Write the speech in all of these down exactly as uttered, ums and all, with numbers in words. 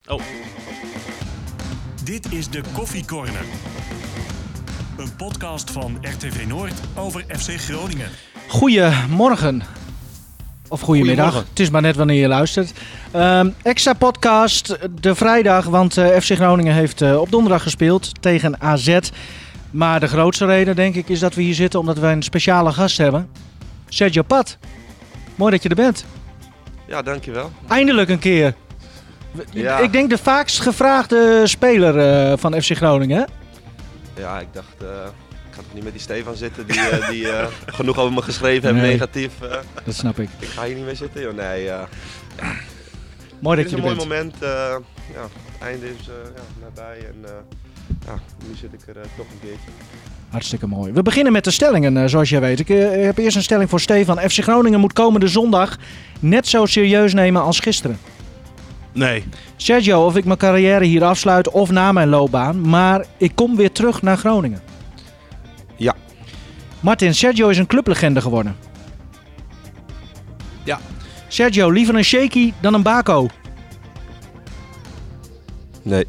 Oh. Dit is de Koffie Corner. Een podcast van R T V Noord over F C Groningen. Goedemorgen. Of goedemiddag. Het is maar net wanneer je luistert. Um, extra podcast de vrijdag, want uh, F C Groningen heeft uh, op donderdag gespeeld tegen A Z. Maar de grootste reden, denk ik, is dat we hier zitten omdat we een speciale gast hebben. Sergio Pat. Mooi dat je er bent. Ja, dankjewel. Eindelijk een keer. Ja. Ik denk de vaakst gevraagde speler uh, van F C Groningen, hè? Ja, ik dacht, uh, ik ga toch niet met die Stefan zitten die, uh, die uh, genoeg over me geschreven heeft, Nee. negatief. Uh, Dat snap ik. ik ga hier niet meer zitten, joh. Nee, uh, ja. Mooi Het dat is je een er mooi bent. moment. Uh, ja, het einde is uh, ja, nabij en uh, ja, nu zit ik er uh, toch een keertje. Hartstikke mooi. We beginnen met de stellingen, uh, zoals jij weet. Ik uh, heb eerst een stelling voor Stefan. F C Groningen moet komende zondag net zo serieus nemen als gisteren. Nee. Sergio, of ik mijn carrière hier afsluit of na mijn loopbaan, maar ik kom weer terug naar Groningen. Ja. Martin, Sergio is een clublegende geworden. Ja. Sergio, liever een shaky dan een bako. Nee.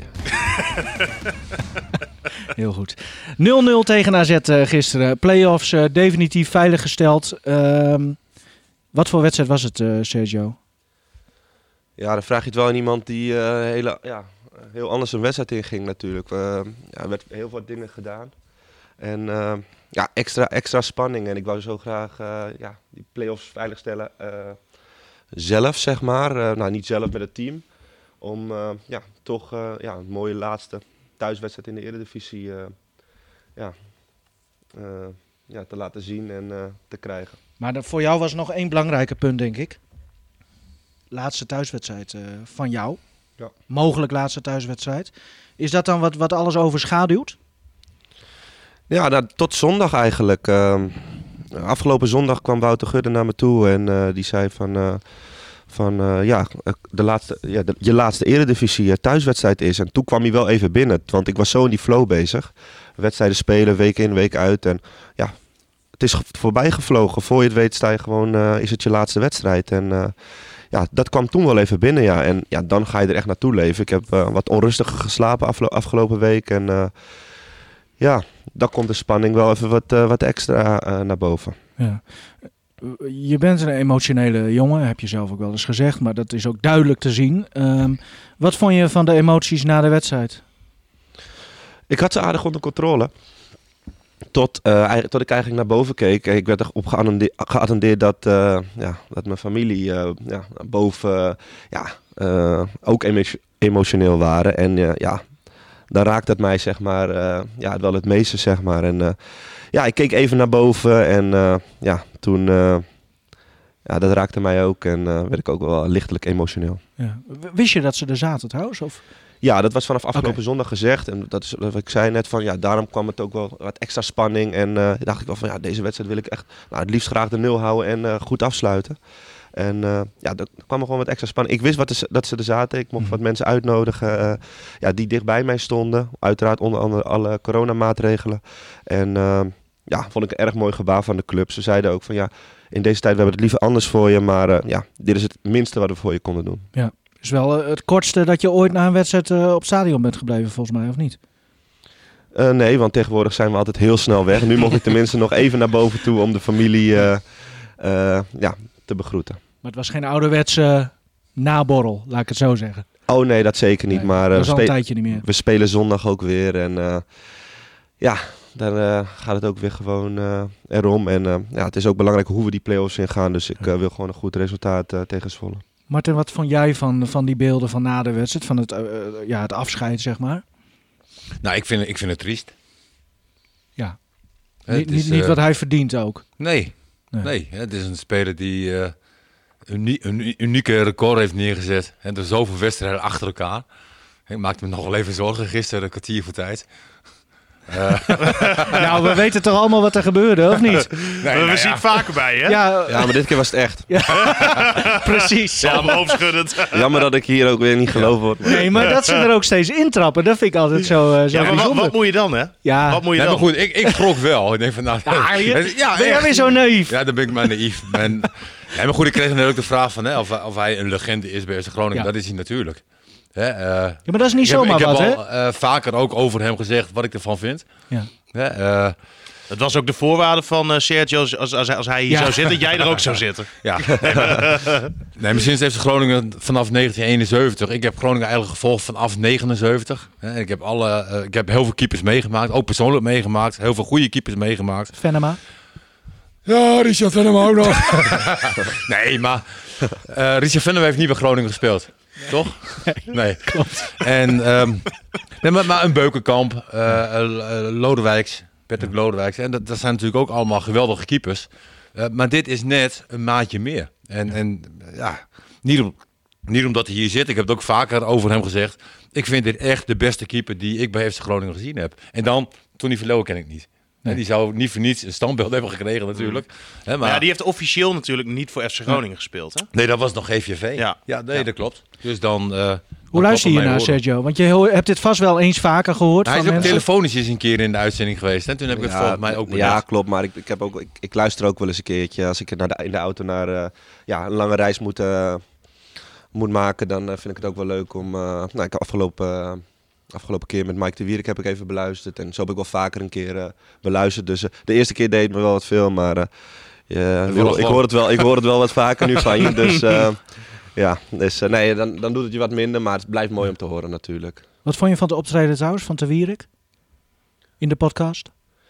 Heel goed. nul nul tegen A Z uh, gisteren. Playoffs uh, definitief veiliggesteld. Um, wat voor wedstrijd was het, uh, Sergio? Ja, dan vraag je het wel aan iemand die uh, hele, ja, heel anders een wedstrijd inging natuurlijk. Uh, ja, er werd heel veel dingen gedaan. En uh, ja, extra, extra spanning. En ik wou zo graag uh, ja, die play-offs veiligstellen. Uh, zelf, zeg maar. Uh, nou, niet zelf met het team. Om uh, ja, toch uh, ja, een mooie laatste thuiswedstrijd in de Eredivisie uh, ja, uh, ja, te laten zien en uh, te krijgen. Maar de, voor jou was nog één belangrijke punt, denk ik. Laatste thuiswedstrijd uh, van jou. Ja. Mogelijk laatste thuiswedstrijd. Is dat dan wat, wat alles overschaduwt? Ja, nou, tot zondag eigenlijk. Uh, afgelopen zondag kwam Wouter Gudde naar me toe en uh, die zei van... Uh, van uh, ja, de laatste, ja de, je laatste Eredivisie uh, thuiswedstrijd is. En toen kwam hij wel even binnen, want ik was zo in die flow bezig. Wedstrijden spelen, week in, week uit. En ja, het is voorbij gevlogen. Voor je het weet sta je gewoon, uh, is het je laatste wedstrijd. En uh, ja, dat kwam toen wel even binnen, ja. En ja, dan ga je er echt naartoe leven. Ik heb uh, wat onrustiger geslapen aflo- afgelopen week. En uh, ja, dan komt de spanning wel even wat, uh, wat extra uh, naar boven. Ja. Je bent een emotionele jongen, heb je zelf ook wel eens gezegd, maar dat is ook duidelijk te zien. Um, wat vond je van de emoties na de wedstrijd? Ik had ze aardig onder controle. Tot, uh, tot ik eigenlijk naar boven keek. Ik werd erop geattendeerd, geattendeerd dat, uh, ja, dat mijn familie uh, ja, boven uh, ja, uh, ook emo- emotioneel waren. En uh, ja, dan raakte het mij zeg maar, uh, ja, wel het meeste. Zeg maar. En, uh, ja, ik keek even naar boven en uh, ja, toen uh, ja, dat raakte mij ook. En uh, werd ik ook wel lichtelijk emotioneel. Ja. Wist je dat ze er zaten trouwens? Of? Ja, dat was vanaf afgelopen Okay. zondag gezegd. En dat is wat ik zei net van, ja, daarom kwam het ook wel wat extra spanning. En uh, dacht ik wel van, ja, deze wedstrijd wil ik echt, nou, het liefst graag de nul houden en uh, goed afsluiten. En uh, ja, er kwam er gewoon wat extra spanning. Ik wist wat er, dat ze er zaten. Ik mocht wat mensen uitnodigen uh, ja, die dicht bij mij stonden. Uiteraard onder andere alle coronamaatregelen. En uh, ja, vond ik een erg mooi gebaar van de club. Ze zeiden ook van, ja, in deze tijd we hebben het liever anders voor je. Maar uh, ja, dit is het minste wat we voor je konden doen. Ja. Is wel uh, het kortste dat je ooit na een wedstrijd uh, op het stadion bent gebleven, volgens mij, of niet? Uh, nee, want tegenwoordig zijn we altijd heel snel weg. Nu mocht ik tenminste nog even naar boven toe om de familie uh, uh, ja, te begroeten. Maar het was geen ouderwetse uh, naborrel, laat ik het zo zeggen. Oh nee, dat zeker niet. Nee, maar uh, dat is we, al een spe- tijdje niet meer. we spelen zondag ook weer. En uh, ja, dan uh, gaat het ook weer gewoon uh, erom. En uh, ja, het is ook belangrijk hoe we die play-offs ingaan. Dus ik uh, wil gewoon een goed resultaat uh, tegen Zwolle. Martin, wat vond jij van, van die beelden van na de wedstrijd? Van het, uh, ja, het afscheid, zeg maar? Nou, ik vind, ik vind het triest. Ja. Het Niet, is, niet, niet uh, wat hij verdient ook. Nee, Nee. nee. Het is een speler die uh, uni- een unieke record heeft neergezet. En door zoveel wedstrijden achter elkaar. Ik maakte me nog wel even zorgen gisteren, een kwartier voor tijd. Uh, Nou, we weten toch allemaal wat er gebeurde, of niet? nee, we nou zien ja. het vaker bij, hè? Ja, Ja, maar dit keer was het echt. precies. Ja, maar hoofdschuddend. Jammer dat ik hier ook weer niet geloven word. Nee, maar dat ze er ook steeds intrappen, dat vind ik altijd zo, uh, zo Ja, maar wat, bijzonder. wat moet je dan, hè? Ja, Wat moet je Nee, dan? maar goed, ik, ik schrok wel. Ik denk van, nou, ja, je, ja, ben jij echt. weer zo naïef? Ja, dan ben ik maar naïef. En, nee, maar goed, ik kreeg natuurlijk de vraag van hè, of, of hij een legende is bij F C Groningen. Ja. Dat is hij natuurlijk. Hè, uh, Ja, maar dat is niet ik heb, zomaar ik wat, heb hè? al uh, vaker ook over hem gezegd wat ik ervan vind. Ja. Hè, uh, Het was ook de voorwaarde van uh, Sergio, als, als, als hij hier Ja. zou zitten, jij er ook zou zitten. ja. nee, maar sinds heeft Groningen vanaf negentien eenenzeventig. Ik heb Groningen eigenlijk gevolgd vanaf negenenzeventig. Hè, ik, heb alle, uh, ik heb heel veel keepers meegemaakt, ook persoonlijk meegemaakt. Heel veel goede keepers meegemaakt. Venema. Ja, Richard Venema ook nog. nee, maar uh, Richard Venema heeft niet bij Groningen gespeeld. Nee. Toch? Nee. Klopt. En, um, nee, maar, maar een Beukenkamp, uh, uh, Lodewijks, Patrick Lodewijks. En dat, dat zijn natuurlijk ook allemaal geweldige keepers. Uh, maar dit is net een maatje meer. En ja, en, ja niet, om, niet omdat hij hier zit. Ik heb het ook vaker over hem gezegd. Ik vind dit echt de beste keeper die ik bij F C Groningen gezien heb. En dan, Tony Verleeuwen ken ik niet. Nee. Die zou niet voor niets een standbeeld hebben gekregen natuurlijk. Mm. He, maar... maar ja, die heeft officieel natuurlijk niet voor F C Groningen ja. gespeeld. Hè? Nee, dat was nog G V V. Ja, ja nee, ja. dat klopt. Dus dan... Uh, Hoe luister je naar, Sergio? Want je hebt dit vast wel eens vaker gehoord. Hij van is ook mensen. telefonisch eens een keer in de uitzending geweest. En toen heb ik het ja, volgens mij ook bedacht. Ja, klopt. Maar ik, ik, heb ook, ik, ik luister ook wel eens een keertje. Als ik naar de, in de auto naar uh, ja, een lange reis moet, uh, moet maken, dan uh, vind ik het ook wel leuk om... Uh, nou, ik heb afgelopen... Uh, Afgelopen keer met Mike de Wierik heb ik even beluisterd. En zo heb ik wel vaker een keer uh, beluisterd. Dus uh, de eerste keer deed me wel wat veel. Maar uh, ja, ik, hoor, ik, hoor het wel, ik hoor het wel wat vaker nu van je. Dus uh, ja, dus, uh, nee, dan, dan doet het je wat minder. Maar het blijft mooi om te horen natuurlijk. Wat vond je van de optreden trouwens van de Wierik? In de podcast?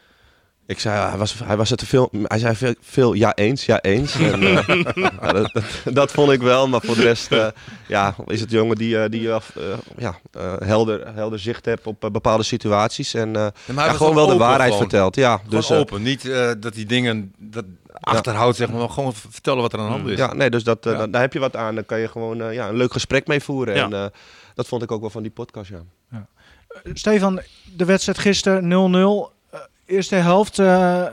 Ik zei, hij was, hij was het te veel. Hij zei veel, veel ja eens, ja eens. En, uh, ja, dat, dat, dat vond ik wel, maar voor de rest uh, ja, is het jongen die, uh, die uh, ja, uh, helder, helder zicht heeft op uh, bepaalde situaties. En uh, ja, ja, gewoon wel de waarheid gewoon. vertelt. Ja, gewoon dus, open, uh, niet uh, dat die dingen dat achterhoudt, zeg maar, maar gewoon vertellen wat er aan de hand is. Ja, nee, dus dat, uh, ja. daar heb je wat aan. Dan kan je gewoon uh, ja, een leuk gesprek mee voeren. Ja. En uh, dat vond ik ook wel van die podcast, ja. ja. Uh, Stefan, de wedstrijd gisteren nul nul. Eerste helft uh,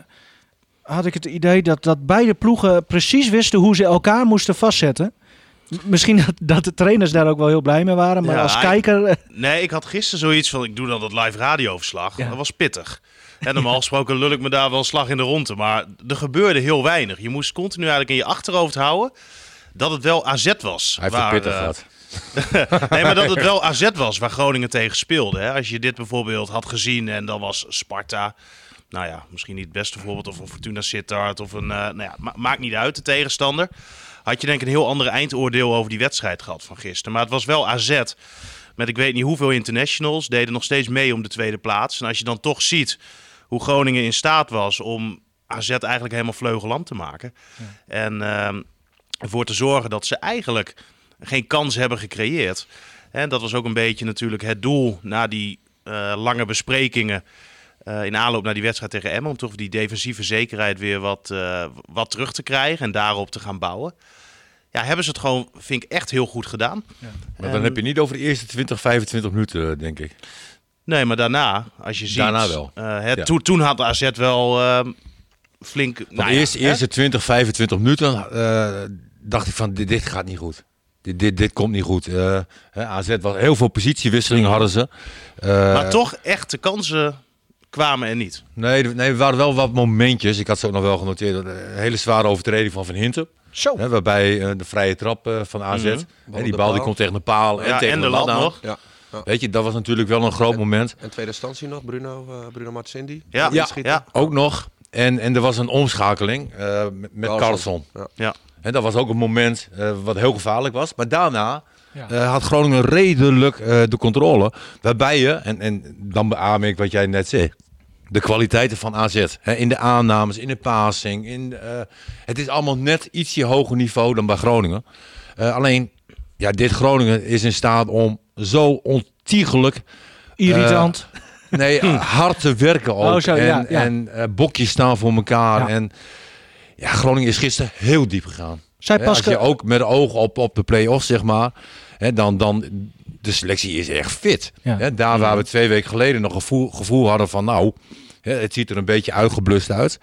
had ik het idee dat, dat beide ploegen precies wisten hoe ze elkaar moesten vastzetten. M- misschien dat, dat de trainers daar ook wel heel blij mee waren, maar ja, als kijker... Ik, nee, ik had gisteren zoiets van, ik doe dan dat live radioverslag. Ja. Dat was pittig. En normaal gesproken lul ik me daar wel een slag in de ronde, maar er gebeurde heel weinig. Je moest continu eigenlijk in je achterhoofd houden dat het wel A Z was. Hij heeft waar, het pittig uh, gehad. nee, maar dat het wel A Z was waar Groningen tegen speelde. Hè? Als je dit bijvoorbeeld had gezien en dan was Sparta... Nou ja, misschien niet het beste voorbeeld of een Fortuna Sittard of een... Uh, nou ja, ma- maakt niet uit, de tegenstander. Had je denk ik een heel andere eindoordeel over die wedstrijd gehad van gisteren. Maar het was wel A Z met ik weet niet hoeveel internationals. Deden nog steeds mee om de tweede plaats. En als je dan toch ziet hoe Groningen in staat was om A Z eigenlijk helemaal vleugeland te maken. Ja. En uh, ervoor te zorgen dat ze eigenlijk geen kans hebben gecreëerd. En dat was ook een beetje natuurlijk het doel na die uh, lange besprekingen. Uh, in aanloop naar die wedstrijd tegen Emmen. Om toch die defensieve zekerheid weer wat, uh, wat terug te krijgen. En daarop te gaan bouwen. Ja, hebben ze het gewoon, vind ik, echt heel goed gedaan. Ja. Maar dan en... heb je niet over de eerste twintig, vijfentwintig minuten, denk ik. Nee, maar daarna, als je ziet... Daarna wel. Uh, het, ja. to, toen had A Z wel uh, flink... Nou de eerste, ja, eerste twintig, vijfentwintig minuten uh, dacht ik van, dit, dit gaat niet goed. Dit, dit, dit komt niet goed. Uh, A Z was heel veel positiewisselingen hadden ze. Uh, maar toch echt de kansen... kwamen er niet. Nee, nee, er waren wel wat momentjes. Ik had ze ook nog wel genoteerd. Een hele zware overtreding van Van Hinten. Zo. Hè, waarbij uh, de vrije trap uh, van A Z. Mm-hmm. Hè, die bal die komt tegen de paal en ja, tegen en de, de lat nog. Ja. Ja. Weet je, dat was natuurlijk wel een groot en, moment. En tweede instantie nog, Bruno, uh, Bruno Martensindi. Ja, ja, ja, ook nog. En, en er was een omschakeling uh, met, met Carlson. Ja. Ja. En dat was ook een moment uh, wat heel gevaarlijk was. Maar daarna... Ja. Uh, had Groningen redelijk uh, de controle. Waarbij je, en, en dan beaam ik wat jij net zei... De kwaliteiten van A Z. Hè, in de aannames, in de passing. In, uh, het is allemaal net ietsje hoger niveau dan bij Groningen. Uh, alleen, ja, dit Groningen is in staat om zo ontiegelijk... Irritant. Uh, nee, hard te werken ook. Oh, zo, en ja, ja. en uh, bokjes staan voor elkaar. Ja. En ja, Groningen is gisteren heel diep gegaan. Zij Hè, als je ook met oog op, op de play-offs, zeg maar... Hè, dan... dan de selectie is echt fit. Ja. Hè, daar waar we twee weken geleden nog gevoel, gevoel hadden van... nou, hè, het ziet er een beetje uitgeblust uit.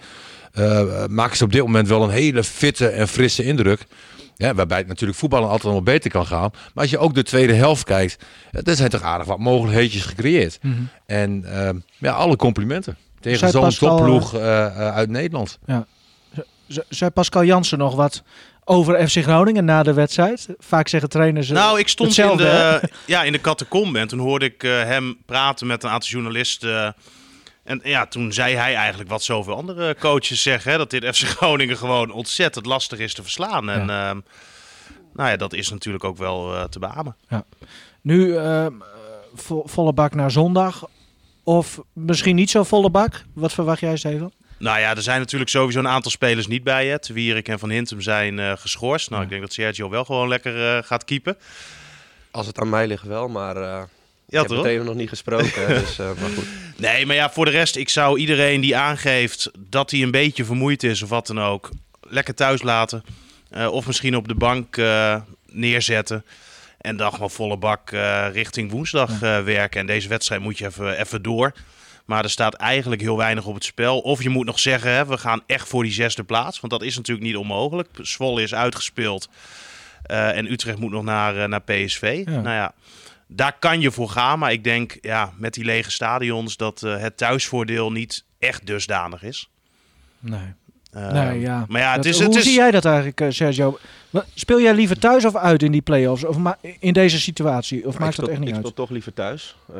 Uh, maken ze op dit moment wel een hele fitte en frisse indruk. Ja, waarbij het natuurlijk voetballen altijd nog beter kan gaan. Maar als je ook de tweede helft kijkt... er zijn toch aardig wat mogelijkheden gecreëerd. Mm-hmm. En uh, ja, alle complimenten. Tegen Zij zo'n Pascal, topploeg uh, uh, uit Nederland. Ja. Z- zei Pascal Jansen nog wat over F C Groningen na de wedstrijd? Vaak zeggen trainers Nou, ik stond in hetzelfde, hè? de, ja, in de catacombe en toen hoorde ik uh, hem praten met een aantal journalisten. Uh, en ja, toen zei hij eigenlijk wat zoveel andere coaches zeggen. Hè, dat dit F C Groningen gewoon ontzettend lastig is te verslaan. En Ja. uh, nou ja, dat is natuurlijk ook wel uh, te beamen. Ja. Nu uh, vo- volle bak naar zondag. Of misschien niet zo volle bak. Wat verwacht jij, Steven? Nou ja, er zijn natuurlijk sowieso een aantal spelers niet bij. Hè. Wierik en Van Hintem zijn uh, geschorst. Nou, Ja. ik denk dat Sergio wel gewoon lekker uh, gaat keepen. Als het aan mij ligt wel, maar uh, Ja, ik heb toch? het even nog niet gesproken. hè, dus, uh, maar goed. Nee, maar ja, voor de rest, ik zou iedereen die aangeeft dat hij een beetje vermoeid is of wat dan ook, lekker thuis laten. Uh, of misschien op de bank uh, neerzetten. En dan gewoon volle bak uh, richting woensdag uh, werken. En deze wedstrijd moet je even, even door. Maar er staat eigenlijk heel weinig op het spel. Of je moet nog zeggen, hè, we gaan echt voor die zesde plaats. Want dat is natuurlijk niet onmogelijk. Zwolle is uitgespeeld. Uh, en Utrecht moet nog naar, uh, naar P S V. Ja. Nou ja, daar kan je voor gaan. Maar ik denk, ja, met die lege stadions, dat uh, het thuisvoordeel niet echt dusdanig is. Nee. Uh, nee ja. Maar ja, het Dat- is... hoe het is zie jij dat eigenlijk, uh, Sergio? Wa- Speel jij liever thuis of uit in die play-offs? Of ma- in deze situatie? Of Maar maakt ik dat speel, echt niet ik uit? speel toch liever thuis. Uh,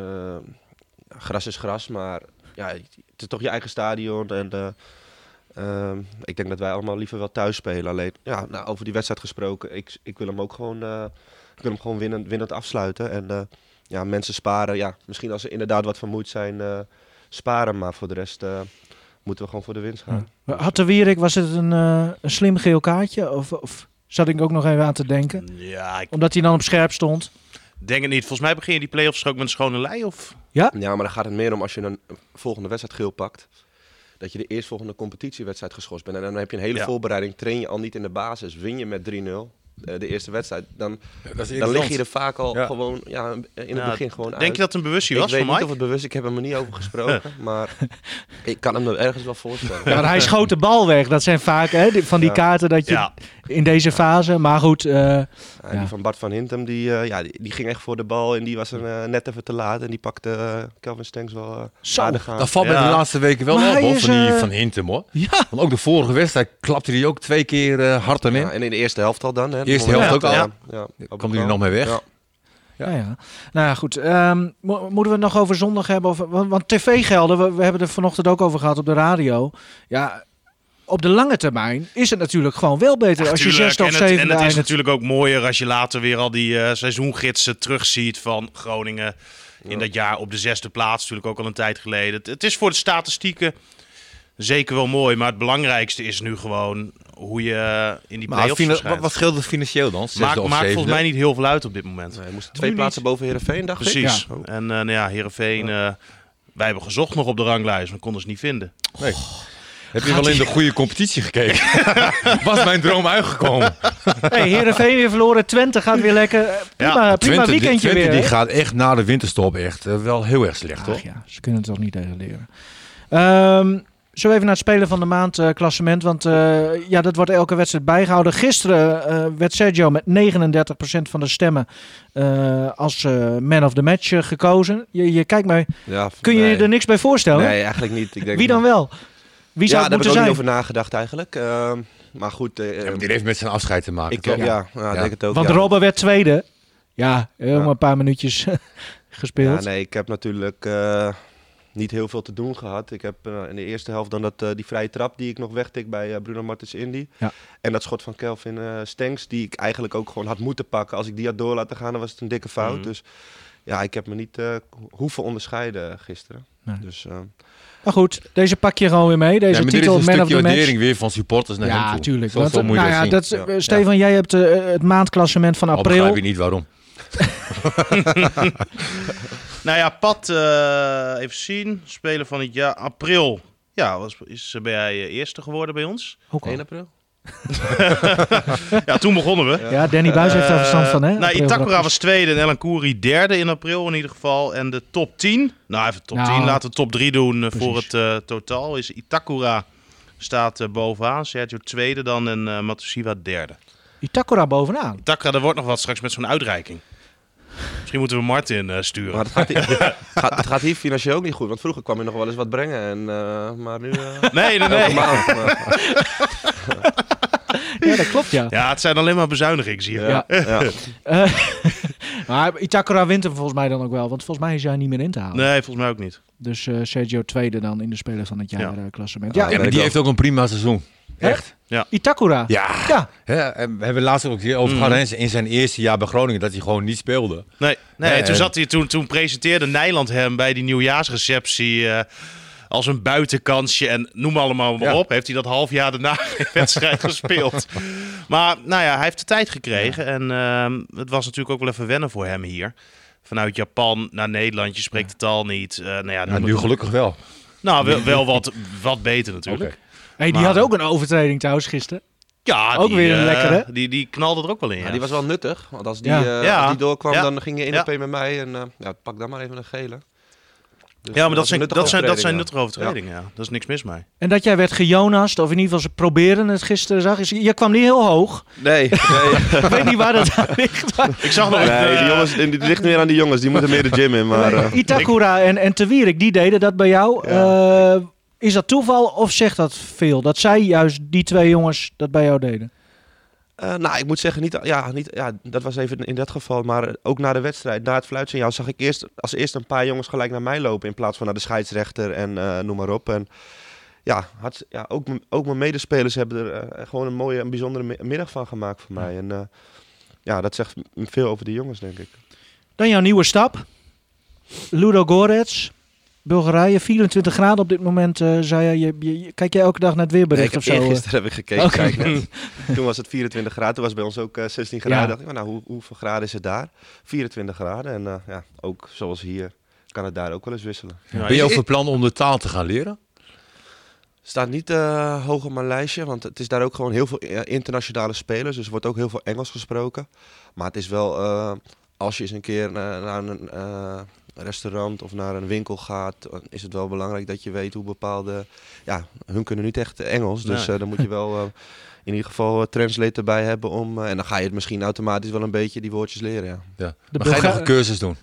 gras is gras, maar ja, het is toch je eigen stadion. En uh, uh, ik denk dat wij allemaal liever wel thuis spelen. Alleen, ja, nou, over die wedstrijd gesproken, ik, ik wil hem ook gewoon, uh, ik wil hem gewoon winnend, winnend afsluiten. En uh, ja, mensen sparen. Ja, misschien als ze inderdaad wat vermoeid zijn, uh, sparen. Maar voor de rest uh, moeten we gewoon voor de winst gaan. Ja. Had de Wierik, was het een, uh, een slim geel kaartje? Of, of zat ik ook nog even aan te denken? Ja, ik Omdat hij dan op scherp stond? denk het niet. Volgens mij begin je die play-offs ook met een schone lei, of... Ja, maar dan gaat het meer om als je een volgende wedstrijd geel pakt. Dat je de eerstvolgende competitiewedstrijd geschorst bent. En dan heb je een hele Ja. voorbereiding. Train je al niet in de basis. Win je met drie nul uh, de eerste wedstrijd. Dan, Dat is dan lig je er vaak al Ja. gewoon ja, in het Ja, begin gewoon uit. Denk je dat het een bewustie ik was weet van niet Mike? of het bewust is. Ik heb hem er niet over gesproken. maar ik kan hem er ergens wel voorstellen. Ja, maar hij schoot de bal weg. Dat zijn vaak hè, die- van die Ja. kaarten dat je Ja. in deze fase... Maar goed, uh, Ja, Ja. Die van Bart van Hintem, die, uh, ja, die, die ging echt voor de bal. En die was er uh, net even te laat. En die pakte uh, Kelvin Stengs wel uh, Zo, aardig aan. Dat valt me Ja. de laatste weken wel Maar op, hij hoor, is, van, die, eh, van Hintem, hoor. ja. Want ook de vorige wedstrijd klapte hij ook twee keer uh, hard erin. Ja, en in de eerste helft al dan. Hè, Eerste Ja, helft ook al? Ja, ja, Kwam hij er nog mee weg? Ja. Ja. Ja, ja. Nou ja, goed. Ehm, mo- moeten we het nog over zondag hebben? Of, want, want tv-gelden, we, we hebben er vanochtend ook over gehad op de radio. Ja, op de lange termijn is het natuurlijk gewoon wel beter Ja, als je tuurlijk. zesde of en het, en zevende het is eindigt. natuurlijk ook mooier als je later weer al die uh, seizoengidsen terugziet van Groningen. In Ja. dat jaar op de zesde plaats, natuurlijk ook al een tijd geleden. Het, het is voor de statistieken zeker wel mooi. Maar het belangrijkste is nu gewoon hoe je uh, in die Maar play-offs fina- verschijnt. wat, wat scheelt het financieel dan? Zesde Maakt of maakt volgens zevende? mij niet heel veel uit op dit moment. Nee, we moesten twee Nu plaatsen boven Heerenveen, dacht ik. Precies. Ja. En uh, nou ja, Heerenveen, uh, wij hebben gezocht nog op de ranglijst, maar konden ze niet vinden. Nee. Heb je wel in de goede competitie gekeken? Was mijn droom uitgekomen? Hey, Heerenveen weer verloren, Twente gaat weer lekker. Eh, Prima, Ja, prima Twente, die, weekendje Twente weer. die hè? gaat echt na de winterstop echt uh, wel heel erg slecht, hoor. Ach ja, ze kunnen het toch niet tegen leren. Ehm Zo even naar het Spelen van de Maand uh, klassement. Want uh, ja, dat wordt elke wedstrijd bijgehouden. Gisteren uh, werd Sergio met negenendertig procent van de stemmen uh, als uh, man of the match uh, gekozen. Je, je kijkt mij, Ja, kun je nee. je er niks bij voorstellen? Nee, eigenlijk niet. Ik denk, Wie dan wel? Wie zou Ja, het daar heb ik moeten ook zijn? niet over nagedacht eigenlijk. Uh, maar goed. Uh, Ja, maar die heeft met zijn afscheid te maken. ik, toch? uh, ja, ja, Ja. denk het ook. Want ja. Robben werd tweede. Ja, helemaal Ja. een paar minuutjes gespeeld. Ja, nee, ik heb natuurlijk uh, niet heel veel te doen gehad. Ik heb uh, in de eerste helft dan dat, uh, die vrije trap die ik nog wegtik bij uh, Bruno Martens Indy. Ja. En dat schot van Kelvin uh, Stengs, die ik eigenlijk ook gewoon had moeten pakken. Als ik die had door laten gaan, dan was het een dikke fout. Mhm. Dus ja, ik heb me niet uh, hoeven onderscheiden gisteren. Nee. Dus, uh, Maar goed, deze pak je gewoon weer mee. Deze Ja, maar dit titel is een Man of stukje the Match. waardering weer van supporters naar hem Ja, toe. tuurlijk. Zo, Want, zo moet je nou dat ja, zien. dat, Ja. uh, Stefan, jij hebt uh, het maandklassement van Al april. begrijp je niet waarom. Nou ja, Pat, uh, even zien. Speler van het jaar april. Ja, was, is, ben jij uh, eerste geworden bij ons? Ook al. één april? Ja, toen begonnen we. Ja, Danny Buijs heeft daar Eh, verstand van, hè? Nou, April Itakura grapjes. was tweede en Ellen Koeri derde in april in ieder geval. En de top tien, nou even top Nou, tien, laten we top drie doen uh, voor precies. het uh, totaal. Is Itakura staat uh, bovenaan, Sergio tweede dan en uh, Matusiwa derde. Itakura bovenaan. Itakura, er wordt nog wat straks met zo'n uitreiking. Misschien moeten we Martin uh, sturen. Maar het gaat, hier, gaat, het gaat hier financieel ook niet goed. Want vroeger kwam je nog wel eens wat brengen. En, uh, maar nu... Uh, Nee, nee, nee. elke maand, maar- Ja, dat klopt, ja. Ja, het zijn alleen maar bezuinigingen hier. Ja. Ja. Ja. Uh, maar Itakura wint hem volgens mij dan ook wel. Want volgens mij is hij niet meer in te halen. Nee, volgens mij ook niet. Dus uh, Sergio tweede dan in de Speler van het jaar Ja. uh, klassement. Ja, Ja, en die heeft ook een prima seizoen. Echt. Ja. Itakura. Ja. Ja. Hè, en we hebben laatst ook hier over Mm. gehad hè, in zijn eerste jaar bij Groningen dat hij gewoon niet speelde. Nee, nee Nee, toen, en- zat hij, toen, toen presenteerde Nijland hem bij die nieuwjaarsreceptie uh, als een buitenkansje. En noem allemaal maar Ja. op. Heeft hij dat half jaar daarna geen wedstrijd gespeeld. Maar nou ja, hij heeft de tijd gekregen. En uh, het was natuurlijk ook wel even wennen voor hem hier. Vanuit Japan naar Nederland, je spreekt de taal niet. Uh, nou ja, Ja, noem nu het- gelukkig wel. Nou, wel, wel wat, wat beter natuurlijk. Oké. Hey, die Maar- had ook een overtreding trouwens gisteren. Ja, Ook die, weer een eh, lekkere. Die, die knalde er ook wel in, ja. Ja, die was wel nuttig. Want als die, Ja. eh, Ja. als die doorkwam, Ja. dan ging je één Ja. op één met mij. En uh, ja, pak dan maar even een gele. Dus, Ja, maar dat zijn, een dat zijn, dat zijn nuttige nuttige overtredingen, ja. Dat is niks mis mee. En dat jij werd gejonast, of in ieder geval ze proberen het gisteren, zag is, je kwam niet heel hoog. Nee, nee. Ik weet niet waar dat aan ligt. maar- Ik zag nog nee eh, die, jongens, die, die ligt meer aan die jongens. Die moeten meer de gym in. Maar, uh, Itakura en, en Te Wierik, die deden dat bij jou. Ja. Uh, is dat toeval of zegt dat veel? Dat zij juist, die twee jongens, dat bij jou deden? Uh, nou, ik moet zeggen, niet, ja, niet, ja, dat was even in dat geval. Maar ook na de wedstrijd, na het fluitsignaal, zag ik eerst als eerste een paar jongens gelijk naar mij lopen. In plaats van naar de scheidsrechter en uh, noem maar op. En ja, had, ja ook, m- ook mijn medespelers hebben er uh, gewoon een mooie en bijzondere mi- middag van gemaakt voor mij. En uh, ja, dat zegt m- veel over de jongens, denk ik. Dan jouw nieuwe stap. Ludo Gorets, Bulgarije, vierentwintig graden op dit moment. Uh, zei je, je, je, kijk jij elke dag naar het weerbericht Nee, of ik heb zo? Gisteren heb ik gekeken. Oké. Kijk, net. Toen was het vierentwintig graden. Toen was bij ons ook uh, zestien graden. Ja. Dacht ik, nou, hoe, hoeveel graden is het daar? vierentwintig graden. En uh, ja, ook zoals hier kan het daar ook wel eens wisselen. ja, Ben je is- ook van plan om de taal te gaan leren? Staat niet uh, hoog op mijn lijstje, want het is daar ook gewoon heel veel uh, internationale spelers. Dus er wordt ook heel veel Engels gesproken. Maar het is wel, uh, als je eens een keer uh, naar een uh, restaurant of naar een winkel gaat, dan is het wel belangrijk dat je weet hoe bepaalde... Ja, hun kunnen niet echt Engels, dus Nee. uh, dan moet je wel uh, in ieder geval uh, translate erbij hebben. Om, uh, en dan ga je het misschien automatisch wel een beetje die woordjes leren, ja. Ja. De Maar ga je nog Bulga- een cursus doen?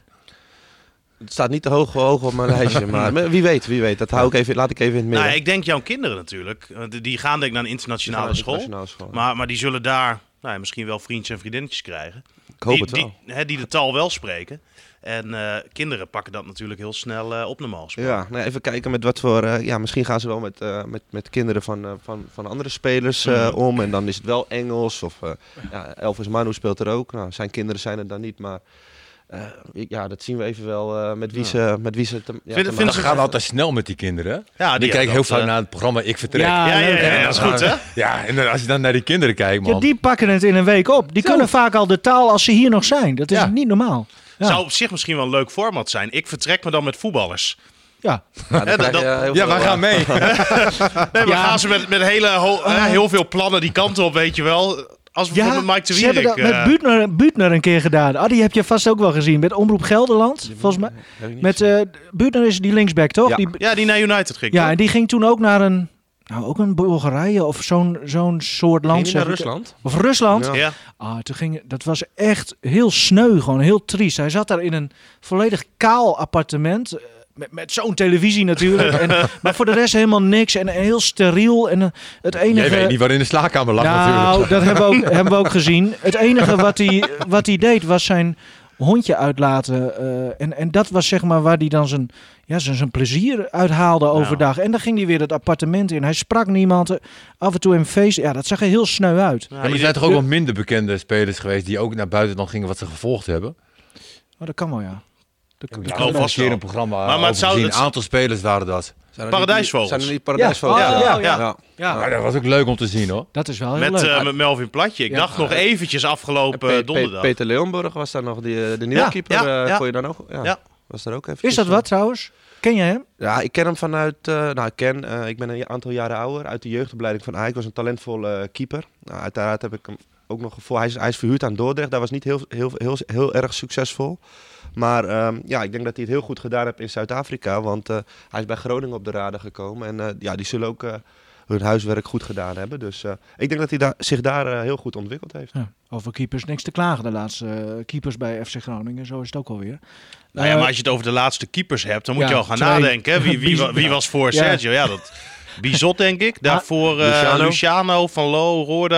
Het staat niet te hoog, hoog op mijn lijstje, maar maar wie weet, wie weet. Dat hou ik even, laat ik even in het midden. Nou, ik denk jouw kinderen natuurlijk. Want die gaan denk ik naar een internationale school. Internationale school. Maar, maar die zullen daar nou, ja, misschien wel vriendjes en vriendinnetjes krijgen. ik hoop die, het wel. Die, hè, die de taal wel spreken. En uh, kinderen pakken dat natuurlijk heel snel uh, op normaal gesproken. Ja, nou even kijken met wat voor... Uh, ja, misschien gaan ze wel met, uh, met, met kinderen van, uh, van, van andere spelers uh, Mhm. om. En dan is het wel Engels. Of uh, ja, Elvis Manu speelt er ook. Nou, zijn kinderen zijn er dan niet, maar... Uh, ik- ja, dat zien we even wel uh, met wie ze... Met wie ze te, ja, Vind- te vind maken Dat ze- gaat altijd snel met die kinderen. Hè? Ja, Die hebben kijken heel dat, vaak uh, naar het programma Ik Vertrek. Ja, Ja, ja, ja, leuk, ja, hè? dat is goed, hè? Ja, en dan, als je dan naar die kinderen kijkt, man. Ja, die pakken het in een week op. Die Zo. kunnen vaak al de taal als ze hier nog zijn. Dat is Ja. niet normaal. Ja. Zou op zich misschien wel een leuk format zijn. Ik vertrek me dan met voetballers. Ja. Ja, dan Ja, krijg je dat- heel Ja, veel, wij uh, gaan mee. Nee, maar Ja. gaan ze met, met hele ho- hè, heel veel plannen die kant op, weet je wel. Als bijvoorbeeld Mike de ze hebben Wierik. dat met uh, Buutner, Buutner een keer gedaan. Ah, die heb je vast ook wel gezien. Met Omroep Gelderland, volgens mij. heb ik niet Met gezien. uh, Buutner is die linksback, toch? Ja. Die, ja, die naar United ging. ja, toch? en die ging toen ook naar een... Nou, ook een Bulgarije of zo'n zo'n soort land. Ging die naar zeg ik. Rusland? Of Rusland. Ja. Ja. Ah, toen ging, dat was echt heel sneu, gewoon heel triest. Hij zat daar in een volledig kaal appartement. eh, Met, met zo'n televisie natuurlijk. en, maar voor de rest helemaal niks. En heel steriel. En eh, het enige... Jij weet niet waar in de slaapkamer lag nou, natuurlijk. dat hebben we, ook, hebben we ook gezien. Het enige wat hij, wat hij deed was zijn hondje uitlaten. eh, en, en dat was zeg maar waar hij dan zijn, ja, zijn, zijn plezier uithaalde overdag. En dan ging hij weer het appartement in. Hij sprak niemand. eh, Af en toe in feest. Ja, dat zag er heel sneu uit. Ja, Ja, maar er je- zijn toch ook wel minder bekende spelers geweest die ook naar buiten dan gingen wat ze gevolgd hebben? Oh, dat kan wel, ja. Dat kan, Ik dat heb kan oh, er vast een keer wel. een programma Maar- maar het over zou- gezien. het- Een aantal spelers waren dat. Zijn er niet- Paradijsvogels. Zijn er niet paradijsvogels? Ja, ja, ja. ja. ja, Maar dat was ook leuk om te zien, hoor. dat is wel heel Met, leuk. uh, met Melvin Platje. Ik Ja. dacht nog eventjes En afgelopen Pe- Pe- donderdag. Peter Leonborg was daar nog, die, eh, de nieuwe Ja, keeper. ja, eh, ja. Kon je daar nog? Ja. Ja. Was daar ook even. Is dat wat trouwens? Ken je hem? Ja, ik ken hem vanuit. Uh, nou, ik ken. Uh, ik ben een aantal jaren ouder uit de jeugdopleiding van Ajax. Was een talentvolle uh, keeper. Nou, uiteraard heb ik hem ook nog gevolgd. Hij is, hij is verhuurd aan Dordrecht. Daar was niet heel, heel, heel, heel erg succesvol. Maar um, ja, ik denk dat hij het heel goed gedaan heeft in Zuid-Afrika. Want uh, hij is bij Groningen op de radar gekomen. En uh, ja, die zullen ook uh, hun huiswerk goed gedaan hebben. Dus uh, ik denk dat hij daar, zich daar uh, heel goed ontwikkeld heeft. Ja, over keepers niks te klagen. De laatste uh, keepers bij F C Groningen. Zo is het ook alweer. Nou ja, Uh, maar als je het over de laatste keepers hebt, dan moet ja, je al gaan twee. nadenken. Hè? Wie, wie, Bizot, wie ja. was voor Ja. Sergio? Ja, dat Bizot denk ik. Daarvoor uh, Luciano. Luciano, Van Loo, Roorda.